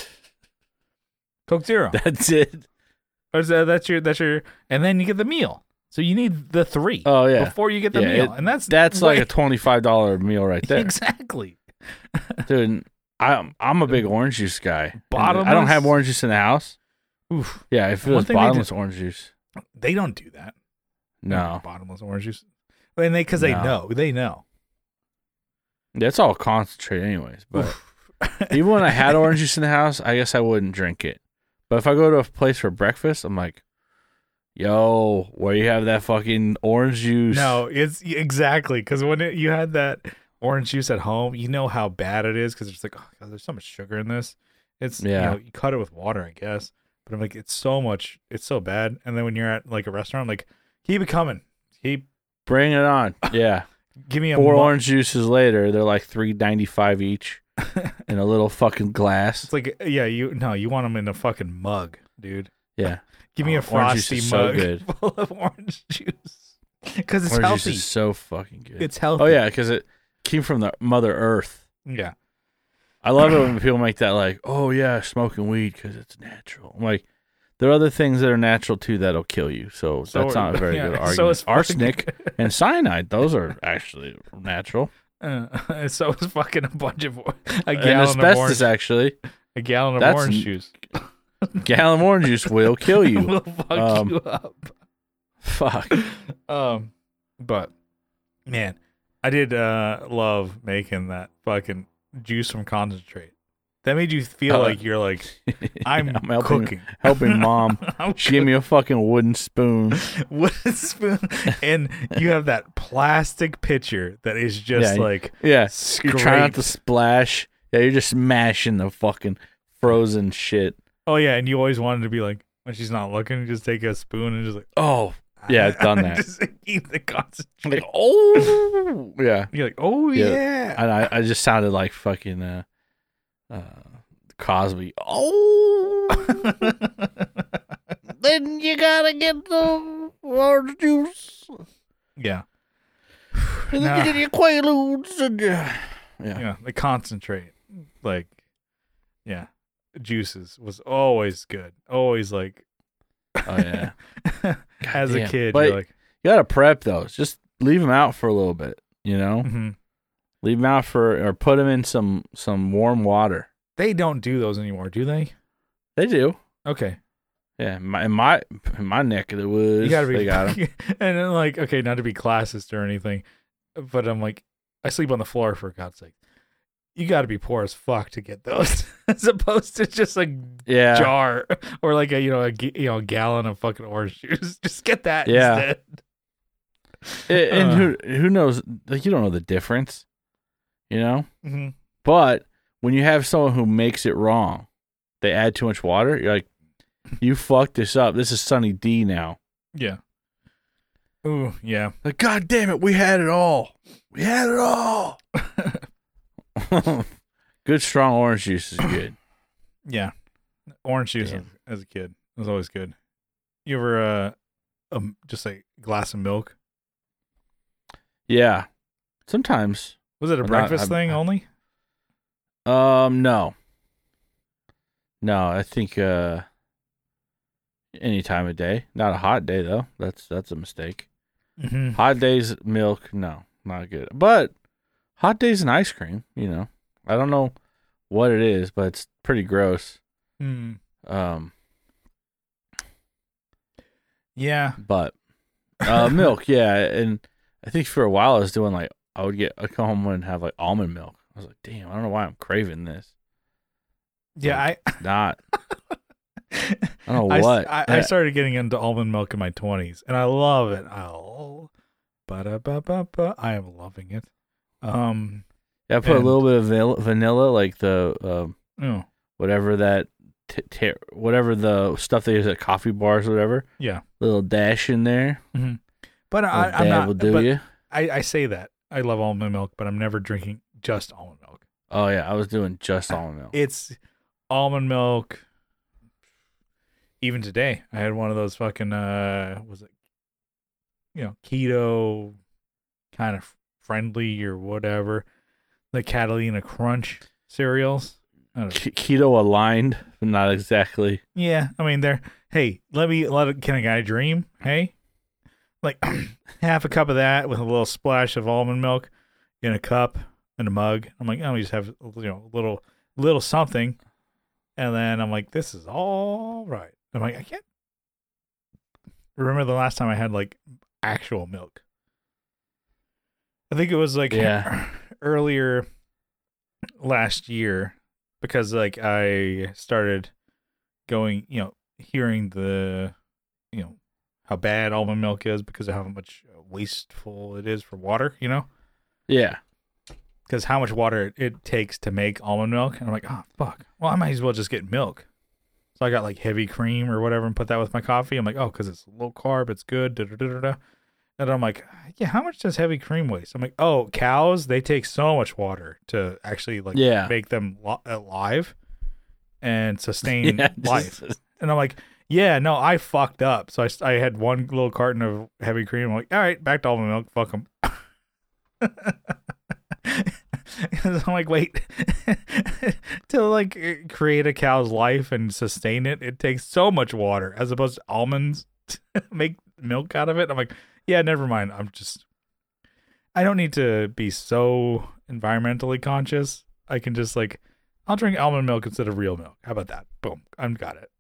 Coke Zero. That's it. That's, uh, that's your that's your, and then you get the meal. So you need the three. Oh yeah, before you get the yeah, meal, it, and that's that's way, like a twenty-five dollar meal right there. Exactly, dude. I'm I'm a big orange juice guy. Bottomless. I don't have orange juice in the house. Oof. Yeah, if it was bottomless orange juice. They don't do that. No, bottomless orange juice, and they because they no. know they know. That's all concentrated, anyways. But even when I had orange juice in the house, I guess I wouldn't drink it. But if I go to a place for breakfast, I'm like, yo, where you have that fucking orange juice? No, it's exactly because when it, you had that orange juice at home, you know how bad it is because it's like, oh God, there's so much sugar in this. It's yeah, you know, you cut it with water, I guess. But I'm like, it's so much, it's so bad. And then when you're at like a restaurant, I'm like, keep it coming, keep bring it on. Yeah, give me a four mo- orange juices later, they're like three ninety five each. In a little fucking glass. It's like, yeah, you no, you want them in a fucking mug, dude. Yeah. Give me oh, a frosty mug so good. full of orange juice. Because it's orange healthy. Juice is so fucking good. It's healthy. Oh, yeah, because it came from the Mother Earth. Yeah. I love it when people make that like, oh, yeah, smoking weed because it's natural. I'm like, there are other things that are natural, too, that'll kill you. So, so that's not a very yeah, good argument. So is arsenic and cyanide, those are actually natural. Uh, so is fucking a bunch of a gallon and asbestos, of orange, actually. A gallon of That's orange n- juice. Gallon of orange juice will kill you. Will fuck um, you up. Fuck. Um, but man, I did uh love making that fucking juice from concentrate. That made you feel uh, like you're like, I'm, I'm helping, cooking. Helping mom. She gave me a fucking wooden spoon. Wooden spoon. And you have that plastic pitcher that is just yeah, like, yeah. scraped. You're trying not to splash. Yeah, you're just smashing the fucking frozen shit. Oh, yeah. And you always wanted to be like, when she's not looking, you just take a spoon and just like, oh, yeah, I've done that. Just eat the concentrate. Like, oh, yeah. You're like, oh, yeah. yeah. And I, I just sounded like fucking, uh, Uh, Cosby. Oh, Then you gotta get the orange juice. Yeah. And then Nah. you get your Quaaludes. And, uh, yeah. Yeah, the concentrate, like, yeah, juices was always good. Always like, Oh, yeah. as a damn. kid, But- you're like, You gotta prep those. Just leave them out for a little bit, you know? mhm. Leave them out for, or put them in some, some warm water. They don't do those anymore, do they? They do. Okay, Yeah, in my in my, in my neck of the woods, you gotta be. they got 'em. And then like, okay, not to be classist or anything, but I'm like, I sleep on the floor for God's sake. You got to be poor as fuck to get those, as opposed to just a Yeah. jar or like a you know a ga- you know a gallon of fucking orange juice. Just get that Yeah. instead. And, and Uh. who who knows? Like, you don't know the difference, you know. Mm-hmm. But when you have someone who makes it wrong, they add too much water. You're like, you fucked this up. This is Sunny D now. Yeah. Ooh, yeah. Like, God damn it, we had it all. We had it all. Good strong orange juice is good. Yeah. Orange juice as, Damn. as a kid was always good. You ever uh um just a glass of milk? Yeah. Sometimes. Was it a I'm not- breakfast I'm- thing only? Um, no. No, I think uh any time of day. Not a hot day though. That's that's a mistake. Mm-hmm. Hot days, milk, no, not good. But hot days and ice cream, you know. I don't know what it is, but it's pretty gross. Mm. Um, Yeah. but uh, milk, yeah. And I think for a while I was doing like I would get I come home and have like almond milk. I was like, damn, I don't know why I'm craving this. Yeah, I Not. I don't know I, what. I, I started getting into almond milk in my twenties, and I love it. Oh, ba-da-ba-ba-ba. I am loving it. Um, Yeah, I put and- a little bit of vanilla, vanilla like the um, oh, whatever that t- t- whatever the stuff they use at coffee bars, or whatever. yeah. Little dash in there. But I, Little I'm dab not. will do but you. I, I say that I love almond milk, but I'm never drinking just almond milk. Oh yeah, I was doing just almond milk. It's almond milk. Even today, I had one of those fucking uh, was it, you know, keto kind of friendly or whatever, the Catalina Crunch cereals. I don't know. K- keto aligned, but not exactly. Yeah, I mean they're hey, let me let it, can a guy dream? Hey, like half a cup of that with a little splash of almond milk in a cup in a mug. I'm like, oh, we just have you know a little little something, and then I'm like, this is all right. I'm like, I can't remember the last time I had like actual milk. I think it was like Yeah. earlier last year because like I started going, you know, hearing the, you know, how bad almond milk is because of how much wasteful it is for water, you know, Yeah. because how much water it takes to make almond milk. And I'm like, oh, fuck. Well, I might as well just get milk. So I got like heavy cream or whatever and put that with my coffee. I'm like, oh, because it's low carb, it's good. Da, da, da, da, da. And I'm like, yeah, how much does heavy cream waste? I'm like, oh, cows, they take so much water to actually like Yeah. make them lo- alive and sustain Yeah, life. just- And I'm like, yeah, no, I fucked up. So I, I had one little carton of heavy cream. I'm like, all right, back to almond milk. Fuck them. I'm like, wait, to like create a cow's life and sustain it, it takes so much water as opposed to almonds to make milk out of it. I'm like, yeah, never mind. I'm just, I don't need to be so environmentally conscious. I can just like, I'll drink almond milk instead of real milk. How about that? Boom. I've got it.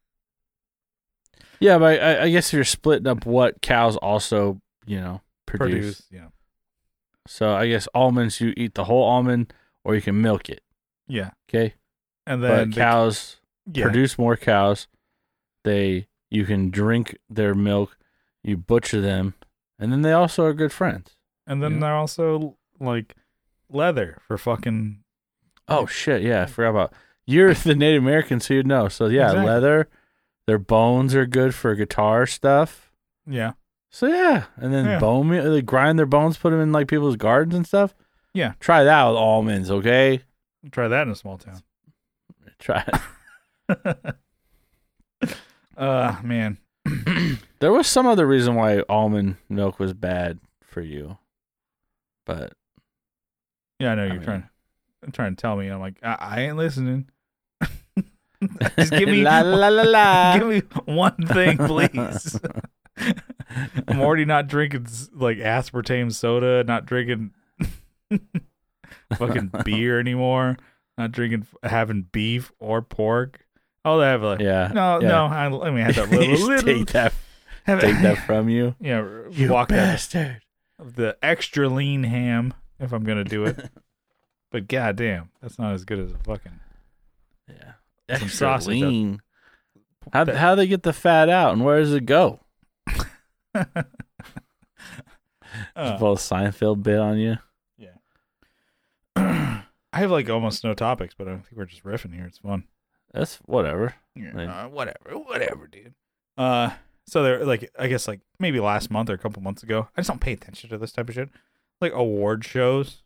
Yeah, but I, I guess if you're splitting up what cows also, you know, produce. Produce. Yeah. So I guess almonds, you eat the whole almond or you can milk it. Yeah. Okay. And then But the- cows yeah. produce more cows. They you can drink their milk, you butcher them, and then they also are good friends. And then Yeah. they're also like leather for fucking. Oh shit, yeah, I forgot about you're the Native American, so you'd know. So yeah, Exactly. leather, their bones are good for guitar stuff. Yeah. So yeah, and then Yeah. bone meal, they grind their bones, put them in like people's gardens and stuff. Yeah. Try that with almonds, okay? Try that in a small town. Try it. Uh, man. There was some other reason why almond milk was bad for you, but Yeah, I know I you're mean- trying, trying to tell me. I'm like, I, I ain't listening. Just give me, la la la la. give me one thing, please. I'm already not drinking s- like aspartame soda, not drinking fucking beer anymore, not drinking, having beef or pork. Oh, they have like, Yeah. no, yeah. no. I, let me have that little, Just little take that, have, take that from you. Yeah, You walk that bastard. the extra lean ham if I'm gonna do it. But goddamn, that's not as good as a fucking. Yeah. Some Extra sausage. lean. How how they get the fat out and where does it go? Uh, Just pull a Seinfeld bit on you. I have like almost no topics, but I think we're just riffing here. It's fun. That's whatever. Yeah, Like- uh, whatever, whatever, dude. Uh, so they're like, I guess like maybe last month or a couple months ago. I just don't pay attention to this type of shit, like award shows.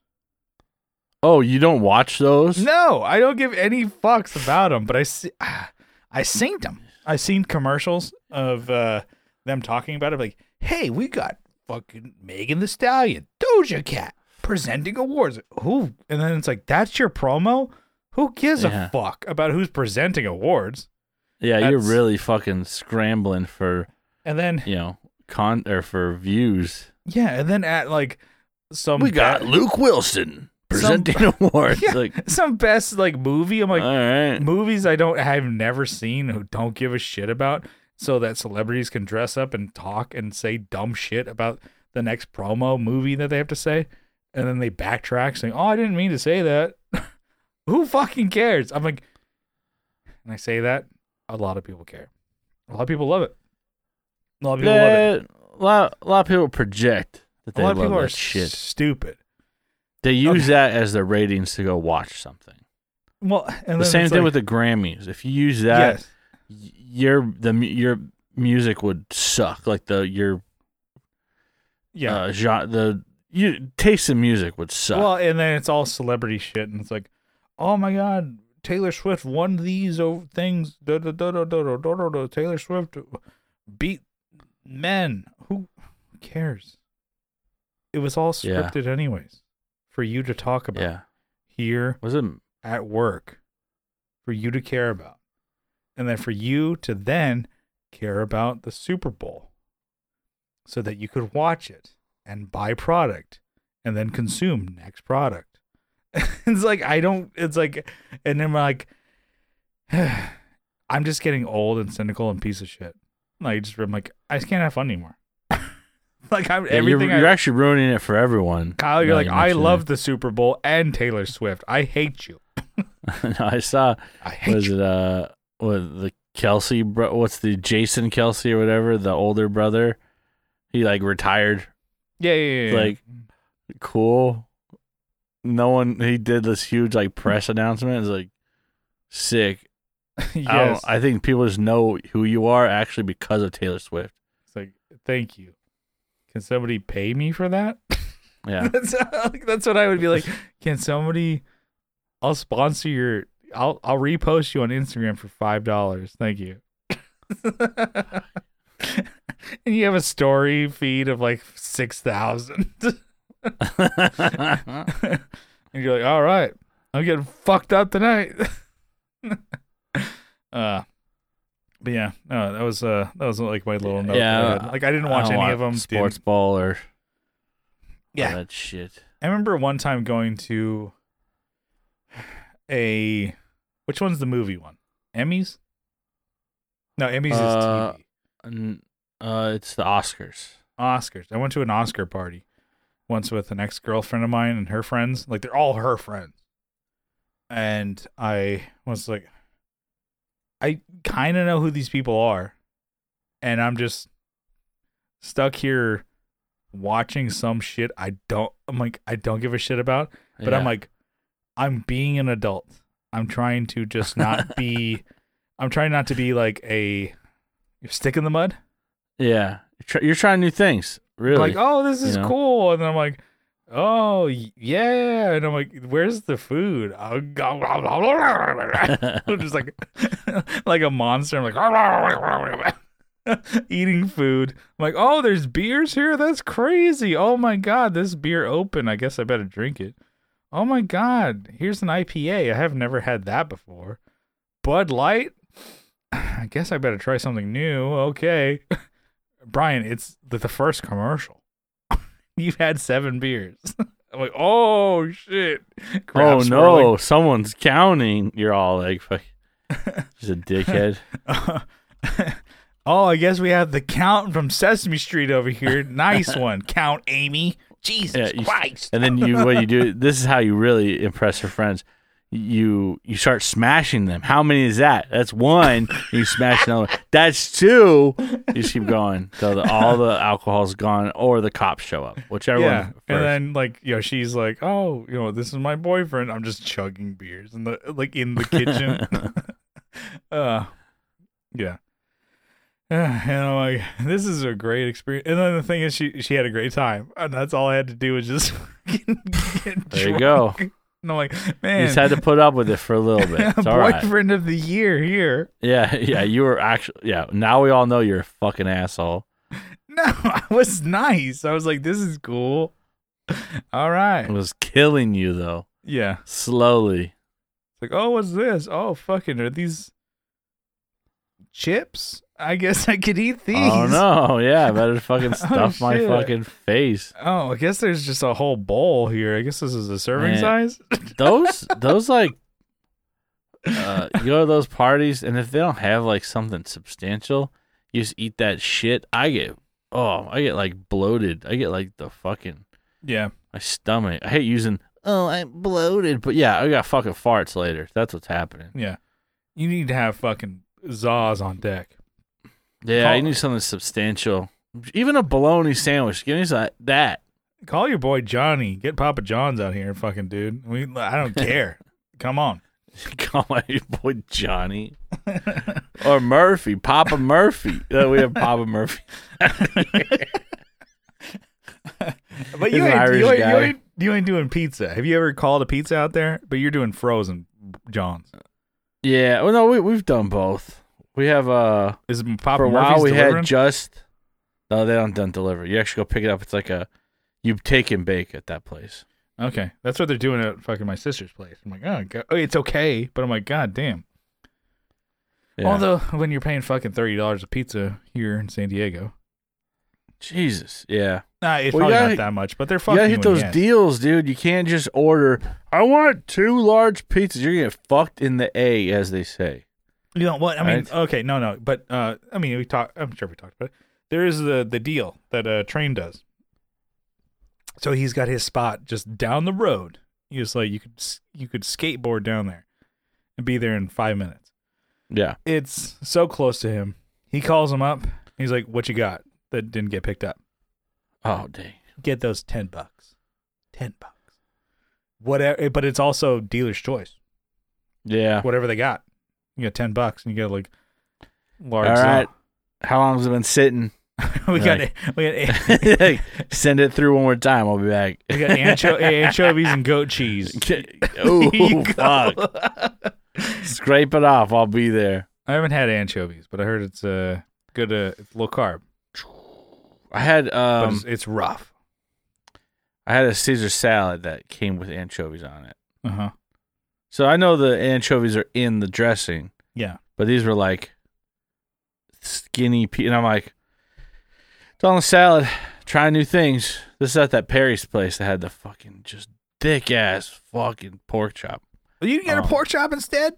Oh, you don't watch those? No, I don't give any fucks about them. But I see, I seen them. I seen commercials of uh, them talking about it. Like, hey, we got fucking Megan Thee Stallion, Doja Cat presenting awards. Who? And then it's like, that's your promo. Who gives Yeah. a fuck about who's presenting awards? Yeah, you're That's- really fucking scrambling for, And then you know, con or for views. yeah, and then at like some We got be- Luke Wilson presenting awards. Yeah. Like, some best like movie. I'm like, all right. movies I don't I've never seen who don't give a shit about, so that celebrities can dress up and talk and say dumb shit about the next promo movie that they have to say, and then they backtrack saying, "Oh, I didn't mean to say that." Who fucking cares? I'm like, and I say that a lot of people care. A lot of people love it. A lot of people love it. Yeah, a lot, a lot of people project that A they lot of love people that are shit. stupid. They use Okay. that as their ratings to go watch something. Well, and The then same it's thing like, with the Grammys. If you use that, yes. y- your the mu- your music would suck. Like the your Yeah. uh, genre, the you taste in music would suck. Well, and then it's all celebrity shit, and it's like, oh my god, Taylor Swift won these o- things. Da, da, da, da, da, da, da, da, da. Taylor Swift beat men. Who cares? It was all Yeah. scripted, anyways, for you to talk about yeah, here was it? at work, for you to care about, and then for you to then care about the Super Bowl, so that you could watch it and buy product and then consume next product. It's like, I don't, it's like, and then I'm like, I'm just getting old and cynical and piece of shit. Like, just, I'm like, I just can't have fun anymore. Like, I'm Yeah, everything. you're, you're I, actually ruining it for everyone. Kyle, you're now like, you I mention love it. the Super Bowl and Taylor Swift. I hate you. No, I saw. I hate Was you. it uh, what the Kelsey? Bro, what's the Jason Kelsey or whatever? The older brother. He like retired. Yeah, yeah, yeah. yeah. like- Cool. No one. He did this huge like press announcement. It's like sick. yes. I, don't, I think people just know who you are actually because of Taylor Swift. It's like, thank you. Can somebody pay me for that? Yeah. that's, like, that's what I would be like. Can somebody? I'll sponsor your. I'll I'll repost you on Instagram for five dollars. Thank you. And you have a story feed of like six thousand. And you're like, all right, I'm getting fucked up tonight. uh, but yeah, no, that was uh, that was like my little note. Yeah, that I had. Like I didn't watch I don't any of them. Sports didn't- ball or Yeah, all that shit. I remember one time going to a, which one's the movie one? Emmys? No, Emmys Uh, is T V. And, uh, it's the Oscars. Oscars. I went to an Oscar party once with an ex girlfriend of mine and her friends. Like they're all her friends, and I was like, I kind of know who these people are, and I'm just stuck here watching some shit I don't. I'm like, I don't give a shit about. But I'm Yeah. like, I'm being an adult. I'm trying to just not be. I'm trying not to be like a stick in the mud. yeah, you're, try- you're trying new things. Really? Like, oh, this is you know? cool, and then I'm like, oh y- yeah, and I'm like, where's the food? I'm just like like a monster. I'm like eating food. I'm like, oh, there's beers here. That's crazy. Oh my god, this beer open. I guess I better drink it. Oh my god, here's an I P A. I have never had that before. Bud Light. I guess I better try something new. Okay, Brian, it's the, the first commercial. You've had seven beers. I'm like, oh shit. Crap oh no, swirling. someone's counting. You're all like, fuck, just a dickhead. Oh, I guess we have the Count from Sesame Street over here. Nice one, Count Amy. Jesus Yeah, you- Christ. And then you, what you do? This is how you really impress your friends. You you start smashing them. How many is that? That's one. You smash another. That's two. You just keep going till the, all the alcohol's gone, or the cops show up, whichever Yeah, one. First. and then like you know, she's like, "Oh, you know, this is my boyfriend." I'm just chugging beers in the like in the kitchen. uh, yeah. Uh, and I'm like, this is a great experience. And then the thing is, she she had a great time, and that's all I had to do was just get There you drunk. go. And I'm like, You man, just had to put up with it for a little bit. It's all right. boyfriend of the year here. Yeah, yeah. You were actually. Yeah. Now we all know you're a fucking asshole. No, I was nice. I was like, this is cool. All right. It was killing you though. Yeah. Slowly. Like, oh, what's this? Oh, fucking, are these chips? I guess I could eat these. Oh no! Yeah, I better fucking stuff my shit. fucking face. Oh, I guess there's just a whole bowl here. I guess this is a serving Man. size. Those those like uh, you go to those parties, and if they don't have like something substantial, you just eat that shit. I get oh, I get like bloated. I get like the fucking Yeah. my stomach. I hate using oh I'm bloated, but yeah, I got fucking farts later. That's what's happening. Yeah. You need to have fucking Zaws on deck. Yeah, Call- you need something substantial. Even a bologna sandwich. Give me some, that. Call your boy Johnny. Get Papa John's out here, fucking dude. We, I don't care. Come on. Call my boy Johnny or Murphy, Papa Murphy. Uh, we have Papa Murphy. But He's you an ain't, Irish you, ain't, guy. you, ain't, you ain't doing pizza. Have you ever called a pizza out there? But you're doing frozen John's. Yeah, well, no, we we've done both. We have uh Is it Papa for a Murphy's while we delivering? had just no, they don't done deliver. You actually go pick it up. It's like a you take and bake at that place. Okay, that's what they're doing at fucking my sister's place. I'm like, oh, God. Oh, it's okay, but I'm like, god damn. Yeah. Although when you're paying fucking thirty dollars a pizza here in San Diego, Jesus, yeah. nah, it's Well, probably you gotta- not that much. But they're You fucking. gotta you hit in those the ass. deals, dude. You can't just order. I want two large pizzas. You're gonna get fucked in the A, as they say. You know what? I mean, Right? okay, no, no, but uh, I mean, we talked. I'm sure we talked about it. There is the the deal that uh, Train does. So he's got his spot just down the road. He was like, you could s- you could skateboard down there and be there in five minutes. Yeah. It's so close to him. He calls him up. He's like, "What you got that didn't get picked up?" Oh, dang. Get those ten bucks. Ten bucks. Whatever, but it's also dealer's choice. Yeah. Whatever they got, you get ten bucks, and you get like large. All Zaw. right. How long has it been sitting? we got Right. we got Like, send it through one more time. I'll be back. we got ancho- anchovies and goat cheese. Oh, Here you fuck. go. Scrape it off. I'll be there. I haven't had anchovies, but I heard it's uh good. Uh, it's low carb, I had but um, it's, it's rough. I had a Caesar salad that came with anchovies on it. Uh huh. So I know the anchovies are in the dressing, Yeah. but these were like skinny. Pe- and I'm like, it's on the salad. Trying new things. This is at that Perry's place that had the fucking just thick ass fucking pork chop. You didn't get Um, a pork chop instead.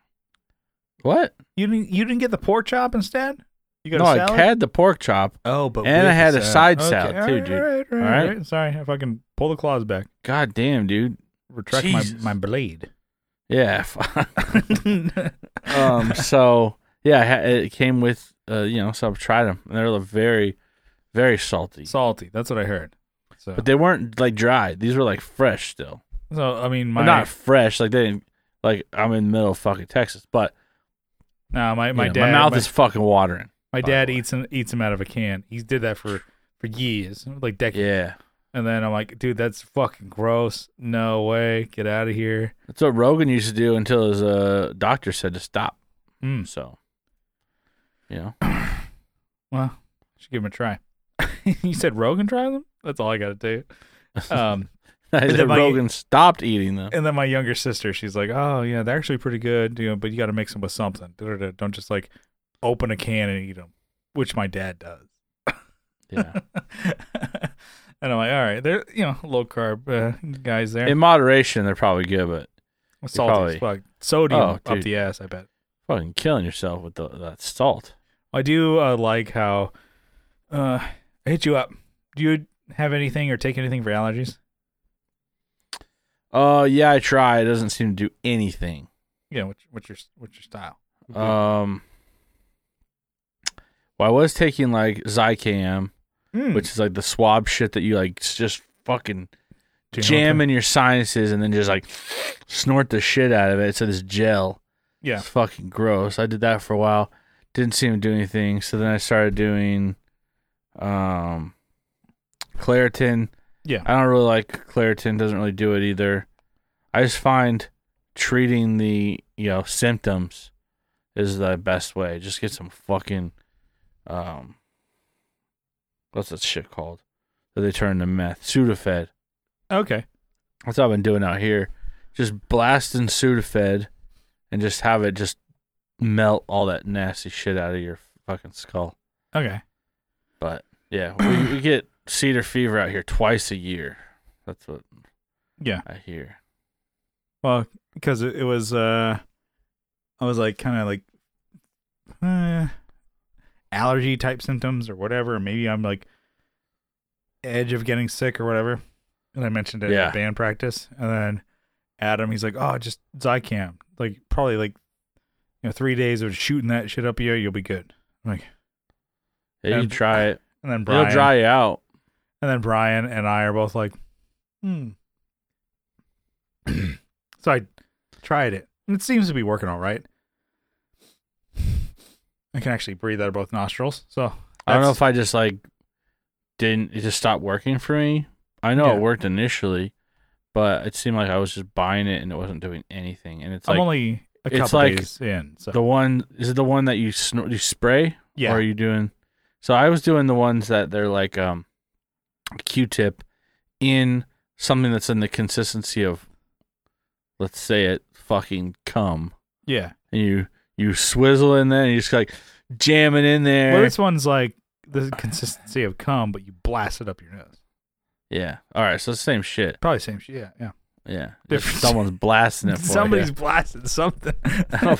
What? You didn't. You didn't get the pork chop instead. You got No, a I salad. had the pork chop. Oh, but and with I had the a side Okay, salad, all too, right, dude. All right, all right, All right? all right. Sorry, if I can pull the claws back, God damn, dude. retract my, Jesus. my blade. Yeah. um. So yeah, I ha- it came with uh, you know, so I've tried them, and they're very, very salty. Salty. That's what I heard. So, But they weren't like dry. These were like fresh still. so I mean, my Well, not fresh. Like they didn't. Like I'm in the middle of fucking Texas, but no, my you my know, dad. my mouth my, is fucking watering. my by the dad way. eats them eats them out of a can. He did that for for years, like decades. Yeah. And then I'm like, dude, that's fucking gross. No way. Get out of here. That's what Rogan used to do until his uh, doctor said to stop. Mm. So, you know. Well, should give him a try. You said Rogan try them? That's all I got to tell you. Um, I said my- Rogan stopped eating them. and then my younger sister, she's like, oh, yeah, they're actually pretty good, you know, but you got to mix them with something. Don't just like open a can and eat them, which my dad does. Yeah. And I'm like, all right, they're, you know, low carb uh, guys there. In moderation, they're probably good, but Salty probably- as fuck. Sodium Oh, up dude. the ass, I bet. fucking killing yourself with the, that salt. I do uh, like how uh, I hit you up. Do you have anything or take anything for allergies? Oh, uh, yeah, I try. It doesn't seem to do anything. Yeah, what's, what's your what's your style? Um, well, I was taking like Zicam, Mm. which is like the swab shit that you like s- just fucking Do you know jam what in your sinuses and then just like snort the shit out of it. It's this gel. the- Yeah. It's fucking gross. I did that for a while. Didn't seem to do anything. So then I started doing um Claritin. Yeah. I don't really like Claritin. Doesn't really do it either. I just find treating the, you know, symptoms is the best way. Just get some fucking um what's that shit called that they turn into meth? Sudafed. Okay. That's what I've been doing out here. Just blasting Sudafed and just have it just melt all that nasty shit out of your fucking skull. Okay. But yeah, we, we get cedar fever out here twice a year. That's what Yeah. I hear. Well, because it, it was, uh, I was like kind of like uh, allergy type symptoms or whatever. Maybe I'm like edge of getting sick or whatever. And I mentioned it Yeah. at band practice. And then Adam, he's like, oh, just Zicam. Like probably like, you know, three days of shooting that shit up you, you'll be good. I'm like, Yeah, you And- try it. and then Brian, It'll dry you out. and then Brian and I are both like, hmm. So I tried it. And it seems to be working all right. I can actually breathe out of both nostrils. So I don't know that's- if I just like didn't it just stopped working for me. I know Yeah. it worked initially, but it seemed like I was just buying it and it wasn't doing anything. And it's I'm like only a it's couple like days in. So the one is it the one that you snort, you spray? yeah, Or are you doing? So I was doing the ones that they're like um, a Q-tip in something that's in the consistency of, let's say it, fucking cum, yeah. and you you swizzle in there and you just like jam it in there. Well, this one's like the consistency of cum, but you blast it up your nose. Yeah. All right. So it's the same shit. Probably same shit. Yeah, yeah. Yeah. Different- Just someone's blasting it for Somebody's you. blasting something. All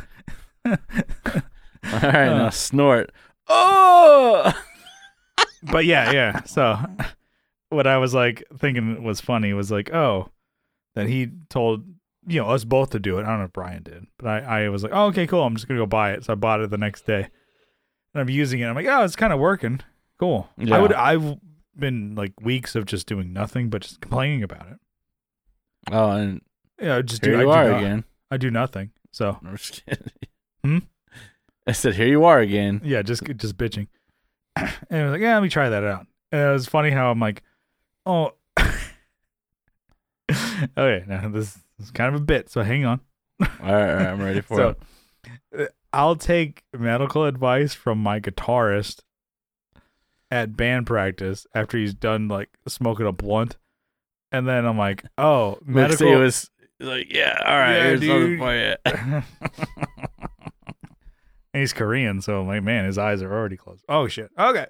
right. Now Uh. snort. Oh. But yeah, yeah. So what I was like thinking was funny was like, oh, that he told, you know, us both to do it. I don't know if Brian did, but I, I was like, oh, okay, cool. I'm just going to go buy it. So I bought it the next day and I'm using it. I'm like, oh, it's kind of working. Cool. Yeah. I would, I've been like weeks of just doing nothing, but just complaining about it. Oh, and Yeah. I just here do, you I are do not- again. I do nothing. So I'm just kidding. Hmm? I said, here you are again. yeah, just, just bitching. And I was like, yeah, let me try that out. And it was funny how I'm like, oh, okay, now this is kind of a bit, so hang on. All right, all right, I'm ready for So it. uh, I'll take medical advice from my guitarist at band practice after he's done like smoking a blunt, and then I'm like, oh, Medical medical. was like, yeah, all right, Yeah, here's something dude. for you. And he's Korean, so I'm like, man, his eyes are already closed. Oh shit. Okay.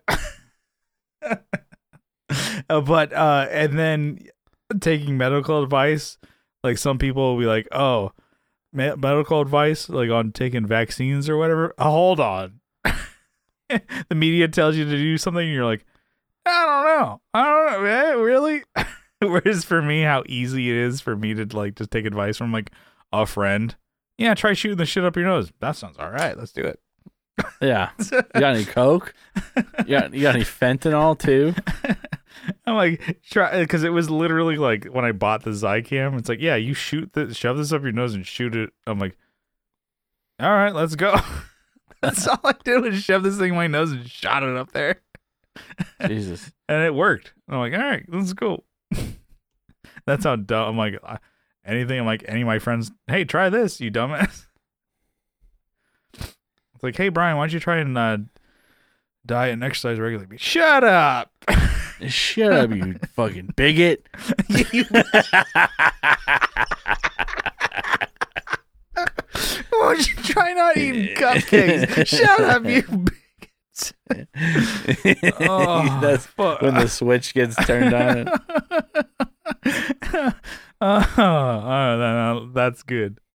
Uh, but uh, and then taking medical advice, like some people will be like, oh, me- medical advice, like on taking vaccines or whatever. Uh, hold on. The media tells you to do something, and you're like, I don't know. I don't know, man. Really? Whereas for me, how easy it is for me to like just take advice from like a friend. Yeah, try shooting the shit up your nose. That sounds all right. Let's do it. Yeah. You got any coke? You got, you got any fentanyl too? I'm like, try, because it was literally like when I bought the Zicam, it's like, yeah, you shoot the shove this up your nose and shoot it. I'm like, all right, let's go. That's all I did was shove this thing in my nose and shot it up there. Jesus. And it worked. I'm like, all right, this is cool. That's how dumb. I'm like, uh, anything. I'm like, any of my friends, hey, try this, you dumbass. It's like, hey, Brian, why don't you try and uh, diet and exercise regularly? Shut up. Shut up, you fucking bigot. Why don't you try not eating cupcakes? Shut up, you bigots. Oh, That's fuck. when the switch gets turned on. oh, oh, that- that's good.